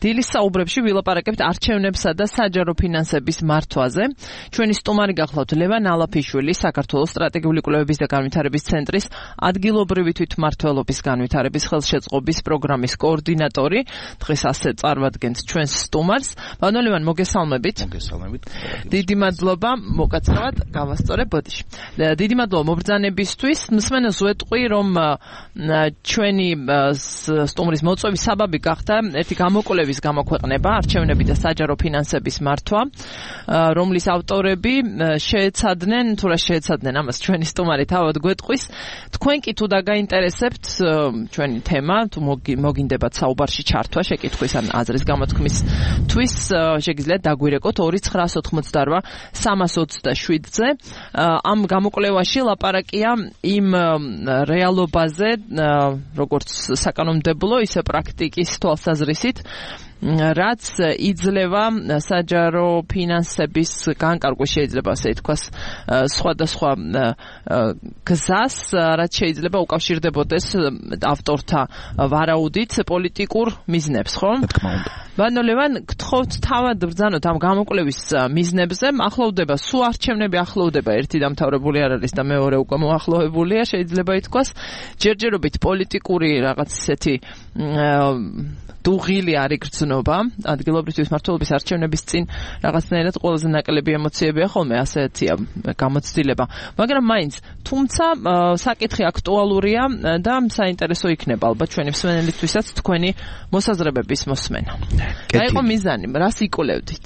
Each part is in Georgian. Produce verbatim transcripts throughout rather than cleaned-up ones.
დილის საუბრებში ვილაპარაკებთ არჩევნებსა და საჯარო ფინანსების მართვაზე. ჩვენი სტუმარი გახლავთ ლევან ალაფიშვილი, საქართველოს სტრატეგიული კვლევების და განვითარების ცენტრის ადგილობრივი თვითმმართველობის განვითარების ხელშეწყობის პროგრამის კოორდინატორი. დღეს ასე წარვადგენთ ჩვენს სტუმარს. ბატონო ლევან, მოგესალმებით. მოგესალმებით. დიდი მადლობა, მოკაცრავად გავასწორებ ბოდიში. დიდი მადლობა მობრძანებისთვის. მსმენელს ვეტყვი, რომ ჩვენი სტუმრის მოწვევის საბაბი გახდა ერთი გამოკვლევის გამოქვეყნება არჩევნები და საჯარო ფინანსების მართვა, რომლის ავტორები შეეცადნენ, თუ რა შეეცადნენ, ამას ჩვენი სტუმარი თავად გვეტყვის. თქვენ კი თუ დაგაინტერესებთ ჩვენი თემა, თუ მოგინდებათ საუბარში ჩართვა, შეკითხვის ან აზრის გამოთქმისთვის, შეგიძლიათ დაგვირეკოთ ორი ცხრაას ოთხმოცდაორვა სამას ოცდაშვიდზე. ამ გამოკვლევაში ლაპარაკია იმ რეალობაზე, როგორც საკანონმდებლო, ისე პრაქტიკის თვალსაზრისით, რაც იძლევა საჯარო ფინანსების განკარგვა, შეიძლება ასე ითქვას, სხვადასხვა გზას, რაც შეიძლება უკავშირდებოდეს ავტორთა ვარაუდით პოლიტიკურ მიზნებს, ხო? ბატონო ლევან, გთხოვთ თავად ბრძანოთ ამ გამოკვლევის მიზნებზე. ახლოვდება, სულ არჩევნები ახლოვდება, ერთი დამთავრებული არ არის და მეორე უკვე მოახლოვებულია, შეიძლება ითქვას. ჯერჯერობით პოლიტიკური რაღაც ისეთი დუღილი არ იგრძნობა, ადგილობრივი თვითმმართველობის არჩევნების წინ რაღაცნაირად ყველაზე ნაკლები ემოციებია ხოლმე, ასეთია გამოცდილება. მაგრამ მაინც, თუმცა საკითხი აქტუალურია და საინტერესო იქნება ალბათ ჩვენი მსმენელისთვისაც თქვენი მოსაზრებების მოსმენა. რა იყო მიზანი, რას იკვლევდით?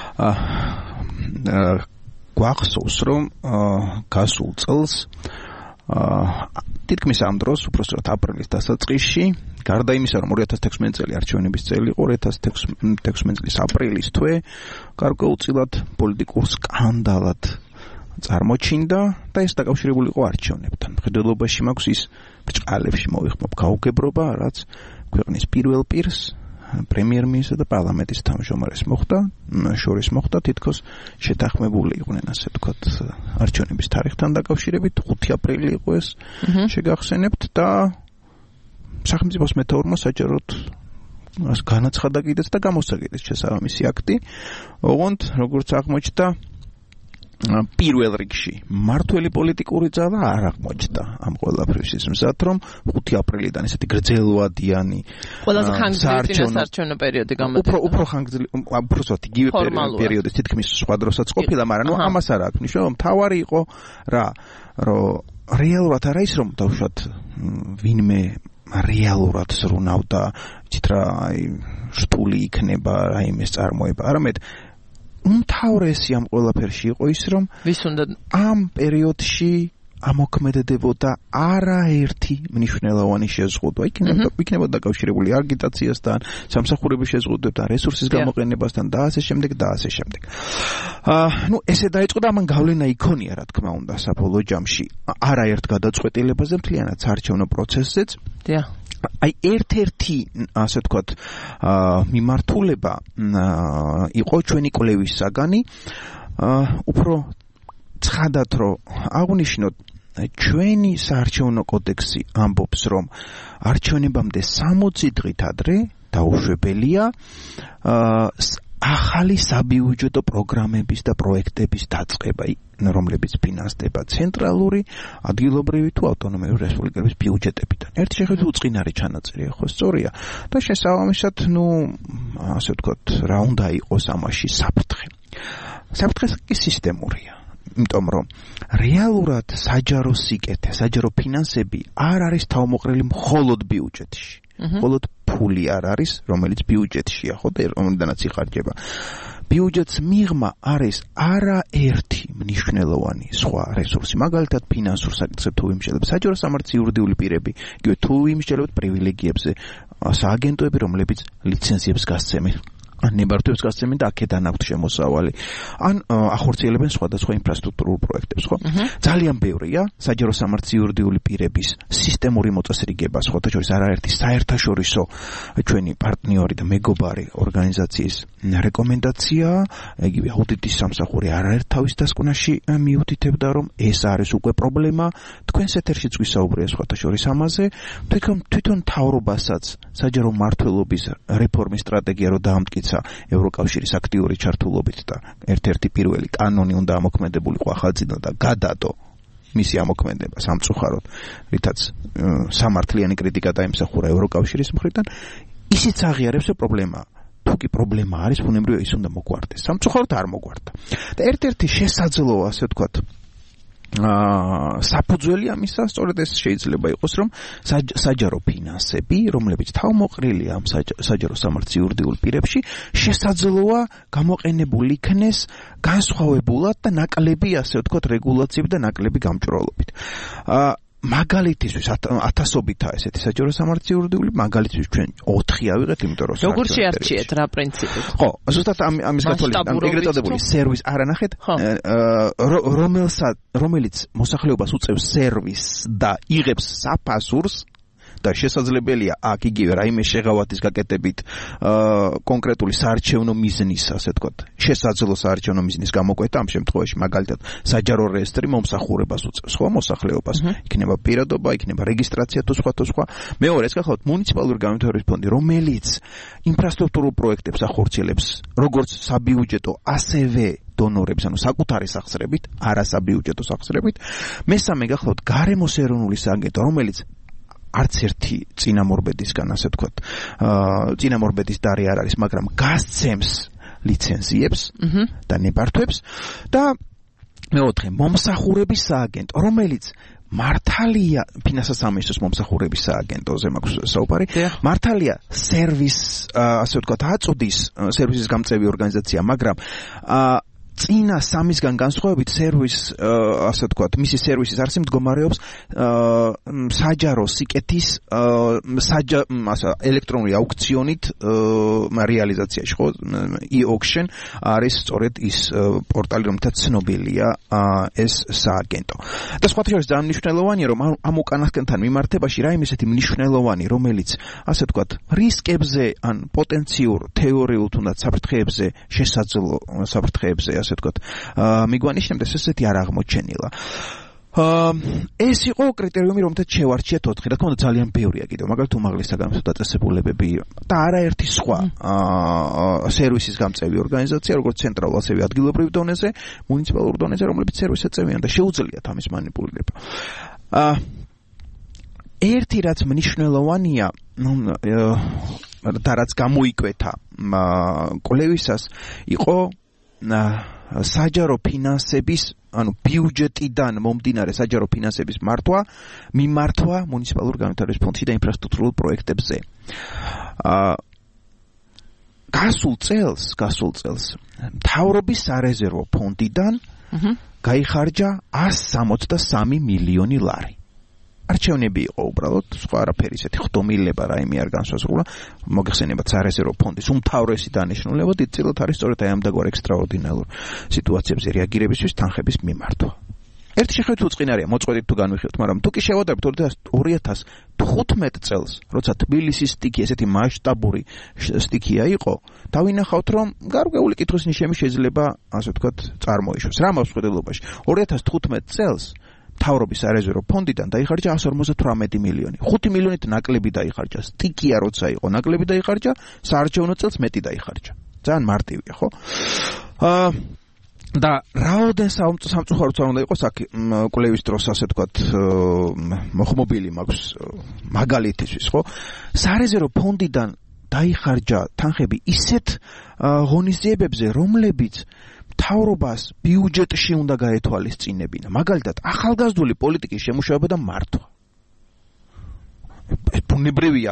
გვახსოვს, რომ გასულ წელს თითქმის ამ დროს, უბრალოდ აპრილის დასაწყისში, გარდა იმისა, რომ ორი ათას თექვსმეტი წელი არჩევნების წელი იყო, ორი ათას თექვსმეტი წლის აპრილის თვე გარკვეულწილად პოლიტიკურ სკანდალად წარმოჩინდა და ეს დაკავშირებული იყო არჩევნებთან. მხედველობაში მაქვს ის ბრჭყალებში მოვიხმობ გაუგებრობა, რაც ქვეყნის პირველ პირს, პრემიერ-მინისტრს და პარლამენტის თავმჯდომარეს მოხდა, შორის მოხდა, თითქოს შეთანხმებული იყვნენ, ასე ვთქვათ, არჩევნების თარიღთან დაკავშირებით, ხუთი აპრილი იყო ეს, შეგახსენებთ და სახელმწიფოს მეთაურმა საჯაროდ განაცხადა კიდეც და გამოსაგდეს შესაბამისი აქტი. ოღონდ, როგორც აღმოჩნდა, პირველ რიგში მართველი პოლიტიკური ძალა არ აღმოჩნდა ამ ყველაფრის მზად, რომ ხუთი აპრილიდან ესეთი გრძელვადიანი ყველაზე ხანგრძლივი წინასაარჩევნო პერიოდი გამოდგა. უფრო უფრო ხანგრძლივი, უბრალოდ იგივე პერიოდი, თითქმის სხვა დროსაც ყოფილა, მაგრამ ნუ ამას არ აქვს ნიშნა, რომ თავარი იყო რა, რომ რეალურად არა ის, რომ დავუშვათ ვინმე რეალურად ზრუნავდა, იცით რა, აი შტული იქნება, რაიმეს წარმოება, არამედ უმთავრესი ამ ყველაფერში იყო ის, რომ ვის უნდა ამ პერიოდში ამოქმედებოდა არაერთი მნიშვნელოვანი შეზღუდვა. იქნებოდა დაკავშირებული აგიტაციასთან, სამსახურების შეზღუდვებთან, რესურსის გამოყენებასთან და ასე შემდეგ და ასე შემდეგ. ნუ ესე დაიწყო და ამან გავლენა იქონია, რა თქმა უნდა, საბოლოო ჯამში არაერთ გადაწყვეტილებაზე მთლიანად საარჩევნო პროცესზეც. დიახ. აი ერთ-ერთი, ასე ვთქვათ, მიმართულება იყო ჩვენი კვლევის საგანი, უფრო ცხადად რომ აღნიშნოთ, ჩვენი საარჩევნო კოდექსი ამბობს, რომ არჩევნებამდე სამოცი დღით ადრე დაუშვებელია ახალი საბიუჯეტო პროგრამების და პროექტების დაწყება, რომლებიც ფინანსდება ცენტრალური, ადგილობრივი თუ ავტონომიური რესპუბლიკების ბიუჯეტებიდან. ერთი შეხედვით უწყინარი ჩანაწერია, ხო, სწორია. და შესაბამისად, ნუ, ასე ვთქვათ, რა უნდა იყოს ამაში საფრთხე. საფრთხე კი სისტემურია. იმიტომ რომ რეალურად საჯარო სიკეთე, საჯარო ფინანსები არ არის თავმოყრილი მხოლოდ ბიუჯეტში. მხოლოდ ფული არ არის, რომელიც ბიუჯეტშია, ხო, და რომელიდანაც იხარჯება. ბიუჯეტს მიღმა არის არაერთი მნიშვნელოვანი სხვა რესურსი, მაგალითად ფინანსურ საკითხებზე თუ ვიმსჯელებთ საჯარო სამართლის იურიდიული პირები, იგივე თუ ვიმსჯელებთ პრივილეგიებზე, სააგენტოები, რომლებიც ლიცენზიებს გასცემენ ნებართვებს გასცემენ და აქედან აქვთ შემოსავალი. ან ახორციელებენ სხვადასხვა ინფრასტრუქტურულ პროექტებს, ხო? ძალიან ბევრია საჯარო სამართლის იურიდიული პირების სისტემური მოწესრიგება, სხვათა შორის არაერთი საერთაშორისო ჩვენი პარტნიორი და მეგობარი ორგანიზაციის რეკომენდაცია, იგივე აუდიტის სამსახური არაერთ თავის დასკვნაში მიუთითებდა, რომ ეს არის უკვე პრობლემა, თქვენს ეთერშიც ვისაუბრია სხვათა შორის ამაზე, თვითონ თვითონ მთავრობასაც საჯარო მმართველობის რეფორმის სტრატეგია რო დაამტკიცა ევროკავშირის აქტიური ჩართულობით და ერთ-ერთი პირველი კანონი უნდა ამოქმედებულიყო ახალწინა და გადადო მისი ამოქმედება სამწუხაროდ, რითაც სამართლიანი კრიტიკა დაიმსახურა ევროკავშირის მხრიდან, ისიც აღიარებს რომ პრობლემაა. თუ კი პრობლემა არის, ბუნებრივია ის უნდა მოგვარდეს. სამწუხაროდ არ მოგვარდა. და ერთ-ერთი შესაძლოა, ასე ვთქვათ, აა საფუძველი ამისა სწორედ ეს შეიძლება იყოს, რომ საჯარო ფინანსები, რომლებიც თავმოყრილია ამ საჯარო სამართლის იურიდიულ პირებში, შესაძლოა გამოყენებული იქნეს განსხვავებულად და ნაკლები, ასე ვთქვათ, რეგულაციებით და ნაკლები გამჭრელობით. აა მაგალითისთვის ათასობითაა ესეთი საჯარო სამართლის იურიდიული, მაგალითისთვის ჩვენ ოთხი ავიღეთ, იმიტომ რომ როგორ შეარჩიეთ რა პრინციპით? ხო, ზუსტად ამის გათვალისწინებით, ეგრეთ წოდებული სერვის არა ნახეთ, რომელსაც რომელიც მოსახლეობას უწევს სერვისს და იღებს საფასურს და შესაძლებელია აქ იგივე რაიმე შეღავათის გაკეთებით კონკრეტული საარჩევნო მიზნის, ასე ვთქვათ, შესაძლო საარჩევნო მიზნის გამოკვეთა, ამ შემთხვევაში მაგალითად საჯარო რეესტრი მომსახურებას უწევს, ხო, მოსახლეობას, იქნება პირადობა, იქნება რეგისტრაცია თუ სხვა თუ სხვა. მეორე, ეს გახლავთ მუნიციპალური განვითარების ფონდი, რომელიც ინფრასტრუქტურულ პროექტებს ახორციელებს, როგორც საბიუჯეტო, ასევე დონორებს, ანუ საკუთარი სახსრებით, არა საბიუჯეტო სახსრებით. მესამე გახლავთ გარემოს ეროვნული სააგენტო, რომელიც არც ერთი წინამორბედისგან, ასე ვთქვათ, აა წინამორბედის დარი არ არის, მაგრამ გასცემს ლიცენზიებს და ნებართვებს და მეოთხე მომსახურების სააგენტო, რომელიც მართალია ფინანსთა სამინისტროს მომსახურების სააგენტოზე მაქვს საუბარი, მართალია სერვის, ასე ვთქვათ, აწოდის სერვისის გამწევი ორგანიზაცია, მაგრამ აა წინა სამისგან განსხვავებით სერვის, ასე ვთქვათ, მისი სერვისის არსი მდგომარეობს საჯარო სიკეთის ელექტრონული აუქციონით რეალიზაციაში, ხო? e-auction არის სწორედ ის პორტალი, რომელთაც ცნობილია ეს სააგენტო. და სხვათა შორის ძალიან მნიშვნელოვანია, რომ ამ უკანასკნელთან მიმართებაში რაიმე ესეთი მნიშვნელოვანი, რომელიც, ასე ვთქვათ, რისკებზე ან პოტენციურ თეორიულ თუნდაც საფრთხეებზე, შესაძლო საფრთხეებზე, ასე ვთქვათ, მიგვანიშნებს, ესეთი არ აღმოჩენილა. ეს იყო კრიტერიუმი, რომელთაც შევარჩიეთ ოთხი. რა თქმა უნდა, ძალიან ბევრია კიდევ, მაგალითად უმაღლესი საგამოწმო დაწესებულებები და არაერთი სხვა სერვისის გამწევი ორგანიზაცია, როგორც ცენტრალურ, ასევე ადგილობრივ დონეზე, მუნიციპალურ დონეზე, რომლებიც სერვისს ეწევიან და შეუძლიათ ამის манипуლირება. ერთი რაც მნიშვნელოვანია, და რაც გამოიკვეთა კვლევისას, იყო საჯარო ფინანსების, ანუ ბიუჯეტიდან მომდინარე საჯარო ფინანსების მართვა, მიმართვა მუნიციპალურ განვითარების ფონდში და ინფრასტრუქტურულ პროექტებზე. აა გასულ წელს, გასულ წელს მთავრობის სარეზერვო ფონდიდან გაიხარჯა εκατს სამოცდა სამი მილიონი ლარი. არჩევნები იყო უბრალოდ, სხვა არაფერი, ესეთი ხდომილება რაიმე არ განსაზღვრავა. მოგეხსენებათ სარეზერვო ფონდის უმთავრესი დანიშნულება დიდწილად არის სწორედ აი ამ დაგვარ ექსტრაორდინარულ სიტუაციებზე რეაგირებისთვის თანხების მიმართვა. ერთი შეხედვით უწყინარია, მოწყვეტით თუ განვიხილოთ, მაგრამ თუ კი შევადარებთ ორი ათას თხუთმეტ წელს, როცა თბილისის სტიქი ესეთი მასშტაბური სტიქია იყო, დავინახავთ, რომ გარკვეული კითხვის ნიშნები შეიძლება, ასე ვთქვათ, წარმოიშვას. რა მაქვს ხედელობაში? ორი ათას თხუთმეტ წელს მთავრობის სარეზერვო ფონდიდან დაიხარჯა εκατს ორმოცდათვრამეტი მილიონი. ხუთი მილიონით ნაკლები დაიხარჯა. სტიქია როცა იყო, ნაკლები დაიხარჯა, საარჩევნო წელს მეტი დაიხარჯა. ძალიან მარტივია, ხო? აა და რაოდენ სამწუხაროდ უნდა იყოს აქ კვლევის დროს, ასე ვთქვათ, მოხმობილი მაქვს მაგალითისთვის, ხო? სარეზერვო ფონდიდან დაიხარჯა თანხები ისეთ ღონისძიებებზე, რომლებიც მთავრობას ბიუჯეტში უნდა გაეთვალისწინებინა. მაგალითად, ახალგაზრდული პოლიტიკის შემუშავება და მართვა. ბუნებრივია,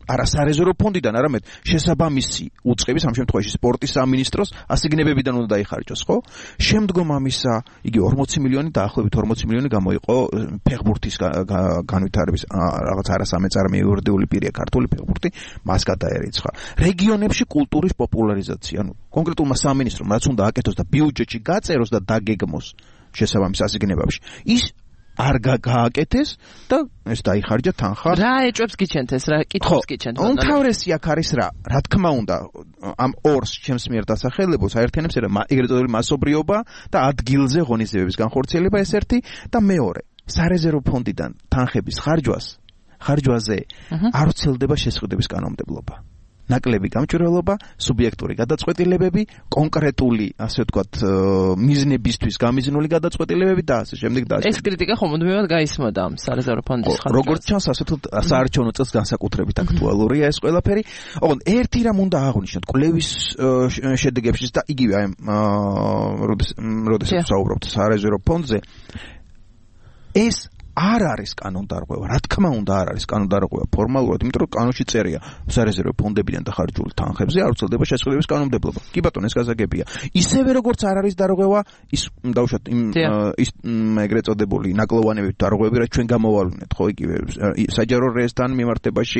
არა სარეზერვო ფონდიდან, არამედ შესაბამისი უწყების, ამ შემთხვევაში სპორტის სამინისტროს ასიგნებებიდან უნდა დაიხარჯოს, ხო? შემდგომ ამისა, იგი ორმოცი მილიონი დაახლოებით ორმოცი მილიონი გამოიყო ფეხბურთის განვითარების რაღაც არასამეწარმე იურიდიული პირია ქართული ფეხბურთი, მას გადაერიცხა. რეგიონებში კულტურის პოპულარიზაცია, ანუ კონკრეტულმა სამინისტრომ რაც უნდა აკეთოს და ბიუჯეტში გაწეროს და დაგეგმოს შესაბამის ასიგნებებში. ის არ გააკეთეს და ეს დაიხარჯა თანხა. რა ეჭვებს გიჩენთ ეს, რა კითხვებს გიჩენთ? უმთავრესი აქ არის რა, რა თქმა უნდა, ამ ორს ჩემს მიერ დასახელებულს აერთიანებს ეგრეთ წოდებული მასობრიობა და ადგილზე ღონისძიებების განხორციელება ეს ერთი და მეორე, სარეზერვო ფონდიდან თანხების ხარჯვას, ხარჯვაზე არ ვრცელდება შესყიდვების კანონმდებლობა. ნაკლები გამჭვირვალობა, სუბიექტური გადაწყვეტილებები, კონკრეტული, ასე ვთქვათ, მიზნებისთვის გამიზნული გადაწყვეტილებები და ასე შემდეგ და ასე. ეს კრიტიკა ხომუდმივად გაისმოდა ამ სარეზერვო ფონდის ხარჯვას. როგორც ჩანს, ასე თუ საარჩევნო წელს განსაკუთრებით აქტუალურია ეს ყველაფერი. ოღონდ ერთი რამ უნდა აღვნიშნოთ კვლევის შედეგებში და იგივე აი როდესაც საუბრობთ სარეზერვო ფონდზე, ეს არ არის კანონდარღვევა, რა თქმა უნდა არ არის კანონდარღვევა ფორმალურად, იმიტომ რომ კანონში წერია სარეზერვო ფონდებიდან დახარჯული თანხებზე არ ვრცელდება შესყიდვების კანონმდებლობა. კი ბატონო, ეს გასაგებია. ისევე როგორც არ არის დარღვევა ის დავუშვათ იმ ის ეგრეთ წოდებული ნაკლოვანებით დარღვევები, რაც ჩვენ გამოვალვინეთ, ხო, იგივე საჯარო რეესთან მიმართებაში,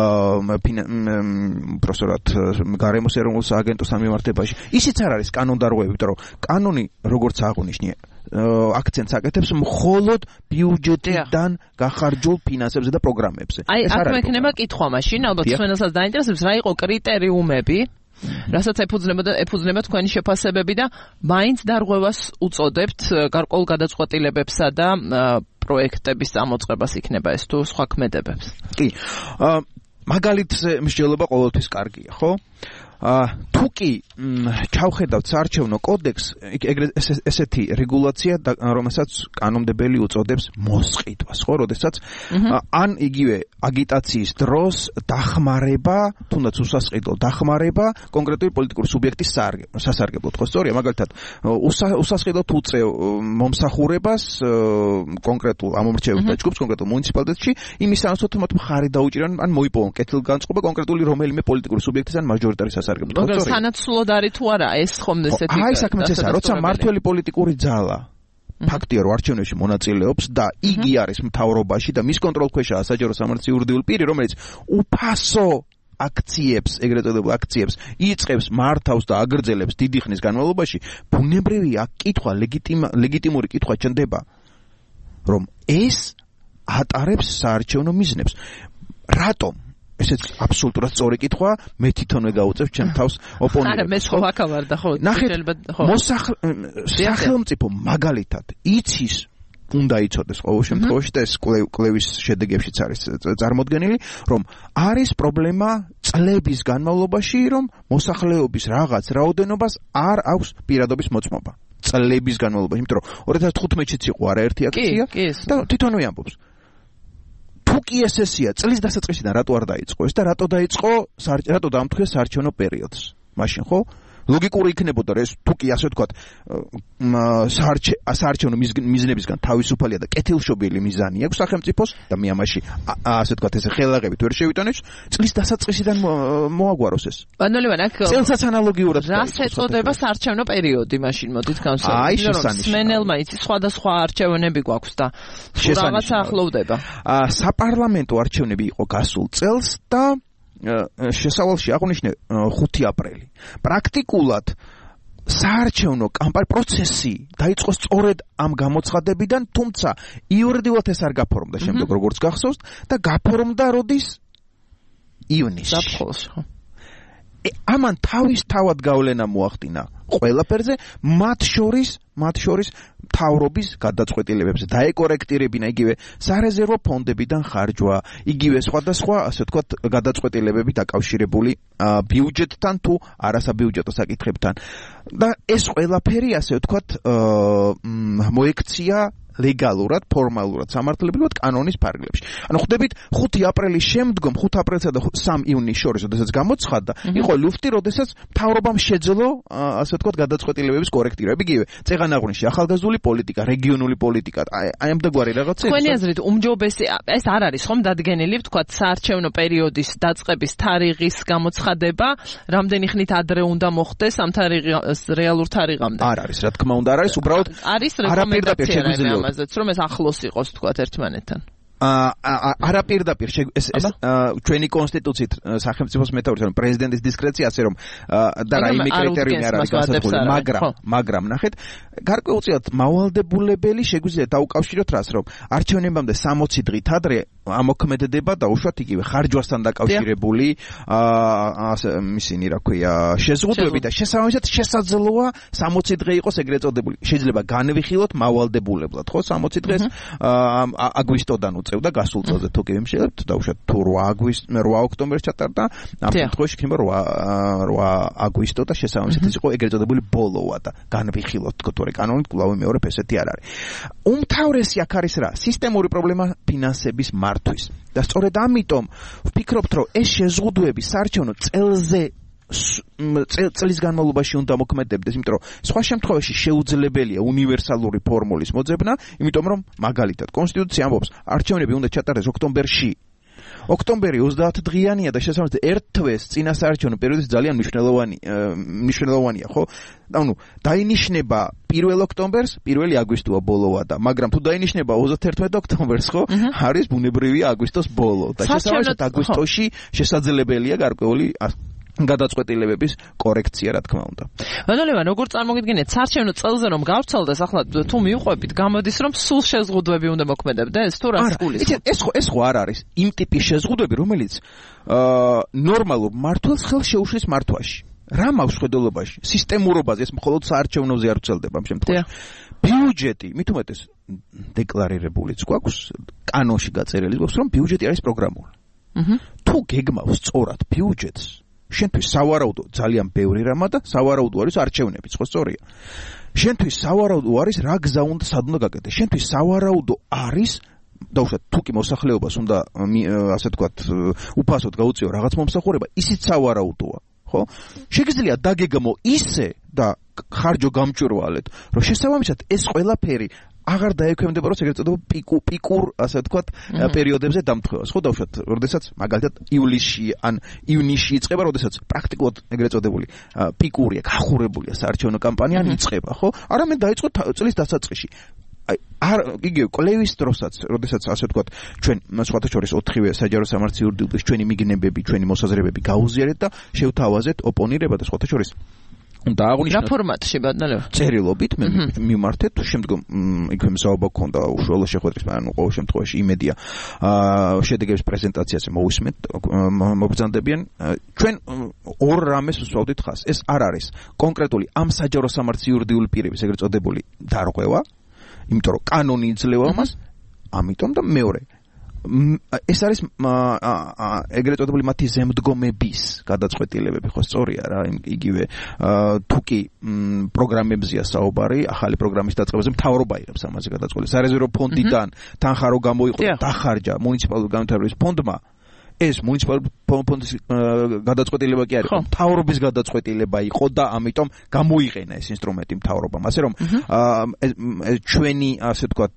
პროფესორად გარემოს ეროვნულ სააგენტოსთან მიმართებაში. ისიც არ არის კანონდარღვევა, იმიტომ რომ კანონი როგორც აღნიშნე აქცენტს აკეთებს მხოლოდ ბიუჯეტიდან გახარჯულ ფინანსებზე და პროგრამებზე. აი, აქ მექნება კითხვა მაშინ, ალბათ ჩვენსაც დაინტერესებს, რა იყო კრიტერიუმები, რასაც ეფუძნებოდა ეფუძნება თქვენი შეფასებები და მაინც დარღვევას უწოდებთ გარკვეულ გადაწყვეტილებებსა და პროექტების წამოწყებას იქნება ეს თუ სხვა ქმედებებს. კი. მაგალითზე მსჯელობა ყოველთვის კარგია, ხო? თუ კი ჩავხედავთ საარჩევნო კოდექსს, ესეთი რეგულაცია, რომელსაც კანონმდებელი უწოდებს მოსყიდვას, ხო, როდესაც ან იგივე აგიტაციის დროს დახმარება, თუნდაც უსასყიდლო დახმარება კონკრეტული პოლიტიკური სუბიექტის სასარგებლოდ, ხო, სწორია, მაგალითად, უსასყიდლოდ უწევ მომსახურებას კონკრეტულ ამომრჩეველთა ჯგუფს, კონკრეტულ მუნიციპალიტეტში, იმის სანაცვლოდ მათ მხარი დაუჭირან, ან მოიპოვონ კეთილგანწყობა კონკრეტული რომელიმე პოლიტიკური სუბიექტის ან მაჟორიტარის სასარგებლოდ. სანაცვლოდ არის თუ არა ეს ხომ ესეთი. აი საქმეც ესაა, როცა მართველი პოლიტიკური ძალა ფაქტია რომ არჩევნებში მონაწილეობს და იგი არის მთავრობაში და მის კონტროლქვეშაა საჯარო სამართლის იურიდიული პირი, რომელიც უფასო აქციებს, ეგრეთ წოდებულ აქციებს იწყებს, მართავს და აგრძელებს დიდი ხნის განმავლობაში, ბუნებრივია კითხვა, ლეგიტიმური კითხვა ჩნდება, რომ ეს ატარებს საარჩევნო მიზნებს. რატომ? ესეც აბსოლუტურად სწორი კითხვა, მე თვითონვე გავუწევ ჩემ თავს ოპონენტებს. არა, მე სხვა ვაკავარდა, ხო, შეიძლება ხო. სახელმწიფო მაგალითად იცის, უნდა იცოდეს ყოველ შემთხვევაში და ეს კვლევის შედეგებშიც არის წარმოდგენილი, რომ არის პრობლემა წლების განმავლობაში, რომ მოსახლეობის რაღაც რაოდენობას არ აქვს პირადობის მოწმობა. წლების განმავლობაში, იმიტომ რომ ორი ათას თხუთმეტშიც იყო არაერთი აქცია და თვითონვე ამბობს. თუ კი ეს ესეა, წლის დასაწყისიდან რატო არ დაიწყო ეს და რატო დაიწყო, რატო დაამტკიეს საარჩევნო პერიოდს? მაშინ ხო? ლოგიკური იქნებოდა რომ ეს თუ კი ასე ვთქვათ, საარჩევნო მიზნებისგან თავისუფალია და კეთილშობილი მიზანი აქვს სახელმწიფოს და მე ამაში ასე ვთქვათ ესე ხელაღებით ვერ შევიტანებს, წლის დასაწყისიდან მოაგვაროს ეს. ბანოლევან აქ წელსაც ანალოგიურად რას ეწოდება საარჩევნო პერიოდი მაშინ მოდით განსაკუთრებით. სმენელმა იცის სხვადასხვა არჩევნები გვაქვს და რაღაცა ახლოვდება. საპარლამენტო არჩევნები იყო გასულ წელს და შესავალში აღვნიშნე ხუთი აპრილი. პრაქტიკულად საარჩევნო კამპანიის პროცესი დაიწყო სწორედ ამ გამოცხადებიდან, თუმცა იურიდიულად ეს არ გაფორმდა შემდეგ როგორც გახსოვს და გაფორმდა როდის ივნისში. საფხულში. ამან თავისთავად გავლენა მოახდინა ყველაფერზე, მათ შორის, მათ შორის მთავრობის გადაწყვეტილებებზე. დაეკორექტირებინა იგივე სარეზერვო ფონდებიდან ხარჯვა, იგივე სხვადასხვა, ასე ვთქვათ, გადაწყვეტილებები დაკავშირებული ბიუჯეტთან თუ არასაბიუჯეტო საკითხებთან. და ეს ყველაფერი, ასე ვთქვათ, მოექცია ლეგალურად, ფორმალურად, სამართლებრივად კანონის ფარგლებში. ანუ ხვდებით ხუთი აპრილის შემდგომ, ხუთი აპრილსა და სამი ივნისის შორის, როდესაც გამოცხადდა, იყო ლუფტი, როდესაც მთავრობამ შეძლო, ასე ვთქვათ, გადაწყვეტილებების კორექტირება. იგივე, წეღანაღვნისში ახალგაზრდული პოლიტიკა, რეგიონული პოლიტიკა, აი ამდაგვარი რაღაცები. თქვენი აზრით, უმჯობესი ეს არ არის ხომ დადგენილი, ვთქვათ, საარჩევნო პერიოდის დაწყების თარიღის გამოცხადება, რამდენი ხნით ადრე უნდა მოხდეს ამ თარიღის რეალურ თარიღამდე? არ არის, რა თქმა უნდა, არ არის, უბრალოდ არის რეკომენდაცია ამაზეც, რომ ეს ახლოს იყოს, ვთქვათ, ერთმანეთთან. არა პირდაპირ ეს ეს ჩვენი კონსტიტუციით სახელმწიფოს მეთაურის ანუ პრეზიდენტის დისკრეცია ასე რომ და რაიმე კრიტერიუმი არ არის განსაზღვრული მაგრამ მაგრამ ნახეთ გარკვეულწილად მავალდებულებელი შეგვიძლია დაუკავშიროთ რას რომ არჩევნებამდე სამოცი დღით ადრე ამოქმედდება და უშუალოდ იგივე ხარჯვასთან დაკავშირებული ასე ისინი რა ქვია შეზღუდვები და შესაბამისად შესაძლოა სამოცი დღე იყოს ეგრეთ წოდებული შეიძლება განვიხილოთ მავალდებულებლად ხო სამოცი დღეს აგვისტოდან წევდა გასულ წელზე თუ კი ვიმშელებთ და უშუალოდ თუ რვა ოქტომბერს ჩატარდა ამ შემთხვევაში იქნება რვა აგვისტო და შესაბამისად ის იყო ეგრეთ წოდებული ბოლოა და განვიხილოთ თქო თორე კანონით კვლავ მეორე ფესეთი არ არის უმთავრესი აქ არის რა სისტემური პრობლემა ფინანსების მართვის და სწორედ ამიტომ ვფიქრობთ რომ ეს შეზღუდვები საარჩევნო წელზე წლის განმავლობაში უნდა მოქმედებდეს, იმიტომ რომ სხვა შემთხვევაში შეუძლებელია უნივერსალური ფორმულის მოძებნა, იმიტომ რომ მაგალითად კონსტიტუცია ამბობს, არჩევნები უნდა ჩატარდეს ოქტომბერში. ოქტომბერი ოცდაათ დღიანია და შესაბამისად ერთ თვეს წინა საარჩევნო პერიოდის ძალიან მნიშვნელოვანი მნიშვნელოვანია, ხო? ანუ დაინიშნება პირველ ოქტომბერს, პირველი აგვისტოა ბოლოა და მაგრამ თუ დაინიშნება ოცდაათერთმეტ ოქტომბერს, ხო? არის ბუნებრივია აგვისტოს ბოლო და შესაბამისად აგვისტოში შესაძლებელია გარკვეული გადაწყვეტილებების კორექცია რა თქმა უნდა. ბანალევა, როგორ წარმოგიდგენიათ საარჩევნო წელზე რომ გავცელდეს, ახლა თუ მივყვებით, გამოდის რომ სულ შეზღუდვები უნდა მოქმედებდეს, თუ რას გულისხმობთ? ეს ხო ეს ხო არ არის იმ ტიპის შეზღუდვები, რომელიც აა ნორმალურ მართლს ხელს შეუშლის მართვაში. რა მაქვს ხედულობაში? სისტემურობაზე ეს მხოლოდ საარჩევნოზე არ ვრცელდება ამ შემთხვევაში. ბიუჯეტი, მით უმეტეს დეკლარირებულიც გვაქვს, კანონში გაწერილი გვაქვს, რომ ბიუჯეტი არის პროგრამული. თუ გეგმავს სწორად ბიუჯეტს შენთვის სავარაუდო ძალიან ბევრი რამა და სავარაუდო არის არჩევნებიც, ხო სწორია. შენთვის სავარაუდო არის რა გზა უნდა სად უნდა გაკეთდეს. შენთვის სავარაუდო არის დაუშვათ თუ კი მოსახლეობას უნდა ასე ვთქვათ უფასოდ გაუწიო რაღაც მომსახურება, ისიც სავარაუდოა, ხო? შეგიძლია დაგეგმო ისე და ხარჯო გამჭვირვალეთ, რომ შესაბამისად ეს ყველაფერი აღარ დაექვემდებარო ეგრეთ წოდებულ პიკუ პიკურ ასე ვთქვათ პერიოდებზე დამთხევას ხო დავუშვათ როდესაც მაგალითად ივლისში ან ივნისში იწყება როდესაც პრაქტიკულად ეგრეთ წოდებული პიკურია გახურებულია საარჩევნო კამპანია იწყება ხო არამედ დაიწყო წლის დასაწყისში აი არ იგივე კლევის დროსაც როდესაც ასე ვთქვათ ჩვენ სხვათა შორის ოთხივე საჯარო სამართლის იურიდიულის ჩვენი მიგნებები ჩვენი მოსაზრებები გაუზიარეთ და შევთავაზეთ ოპონირება და სხვათა შორის და აღნიშნოთ რა ფორმატში ბატონო წერილობით მე მიმართეთ შემდგომ იქვე მსაუბრა ქონდა უშუალო შეხვედრის ანუ ყოველ შემთხვევაში იმედია შედეგების პრეზენტაციაზე მოვისმენთ მოგზანდებიან ჩვენ ორ რამეს ვსვავდით ხას ეს არ არის კონკრეტული ამ საჯარო სამართლის იურიდიული პირების ეგრეთ წოდებული დარღვევა იმიტომ რომ კანონი იძლევა მას ამიტომ და მეორე ეს არის ეგრეთ წოდებული მათი ზემდგომების გადაწყვეტილებები ხო სწორია რა იგივე თუკი პროგრამებზია საუბარი ახალი პროგრამის დაწყებაზე მთავრობა იღებს ამაზე გადაწყვეტილებას სარეზერვო ფონდიდან თანხა რო გამოიყო დახარჯა მუნიციპალური განვითარების ფონდმა ეს მუნიციპალური ფონდის გადაწყვეტილება კი არის მთავრობის გადაწყვეტილება იყო და ამიტომ გამოიყენა ეს ინსტრუმენტი მთავრობამ ასე რომ ჩვენი ასე ვთქვათ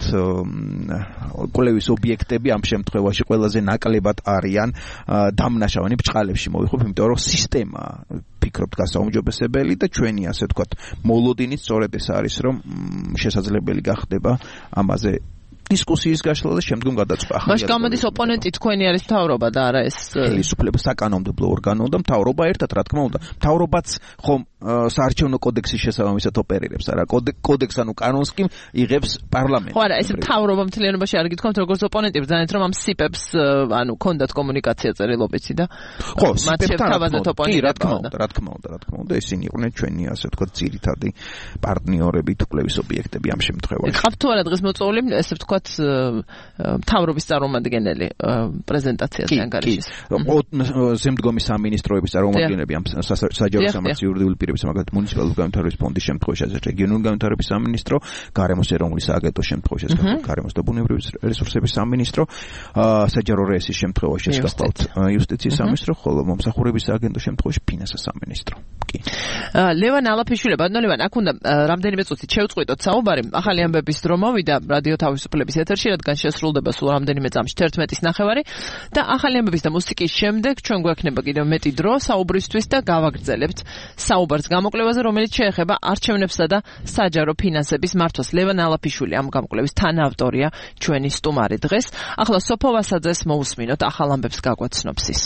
კვლევის ობიექტები ამ შემთხვევაში ყველაზე ნაკლებად არიან დამნაშავენი ბრჭყალებში მოვიხობ იმიტომ რომ სისტემა ფიქრობთ გასაუმჯობესებელი და ჩვენი ასე ვთქვათ მოლოდინი სწორედ ეს არის რომ შესაძლებელი გახდება ამაზე დისკუსიის გაშლა და შემდგომ გადაწყვეტა. მაშ გამოდის ოპონენტი თქვენი არის მთავრობა და არა ეს ხელისუფლება საკანონმდებლო ორგანო და მთავრობა ერთად რა თქმა უნდა. მთავრობაც ხომ საარჩევნო კოდექსის შესაბამისად ოპერირებს, არა კოდექს ანუ კანონს კი იღებს პარლამენტი. ხო არა, ეს მთავრობა მთლიანობაში არ გითხოვთ როგორც ოპონენტი ბრძანეთ რომ ამ სიპებს ანუ კონდათ კომუნიკაცია წერილობიცი და ხო, სიპებთან ოპონენტი რა თქმა უნდა, რა თქმა უნდა, რა თქმა უნდა, ისინი იყვნენ ჩვენი ასე ვთქვათ ძირითადი პარტნიორები, კვლევის ობიექტები ამ შემთხვევაში. ხავთ თუ არა დღეს მოწვეული ესე ვთქვათ ალბათ მთავრობის წარმომადგენელი პრეზენტაციაზე ანგარიშის. ზემდგომი სამინისტროების წარმომადგენლები ამ საჯარო სამართლის იურიდიული პირების, მაგალითად მუნიციპალური განვითარების ფონდის შემთხვევაში, რეგიონული განვითარების სამინისტრო, გარემოს ეროვნული სააგენტოს შემთხვევაში, გარემოს და ბუნებრივი რესურსების სამინისტრო, საჯარო რეესის შემთხვევაში გახლავთ იუსტიციის სამინისტრო, ხოლო მომსახურების სააგენტოს შემთხვევაში ფინანსის სამინისტრო. კი. ლევან ალაფიშვილი, ბატონო ლევან, აქ უნდა რამდენიმე წუთით შევწყვიტოთ საუბარი. ახალი ამბების დრო მოვიდა რადიო თავისუფლების ეთერში, რადგან შესრულდება სულ რამდენიმე წამში თერთმეტის ნახევარი და ახალი ამბების და მუსიკის შემდეგ ჩვენ გვექნება კიდევ მეტი დრო საუბრისთვის და გავაგრძელებთ საუბარს გამოკვლევაზე, რომელიც შეეხება არჩევნებსა და საჯარო ფინანსების მართვას. ლევან ალაფიშვილი ამ გამოკვლევის თანაავტორია ჩვენი სტუმარი დღეს. ახლა სოფო ვასაძეს მოусმინოთ ახალ ამბებს გაგვაცნობს ის.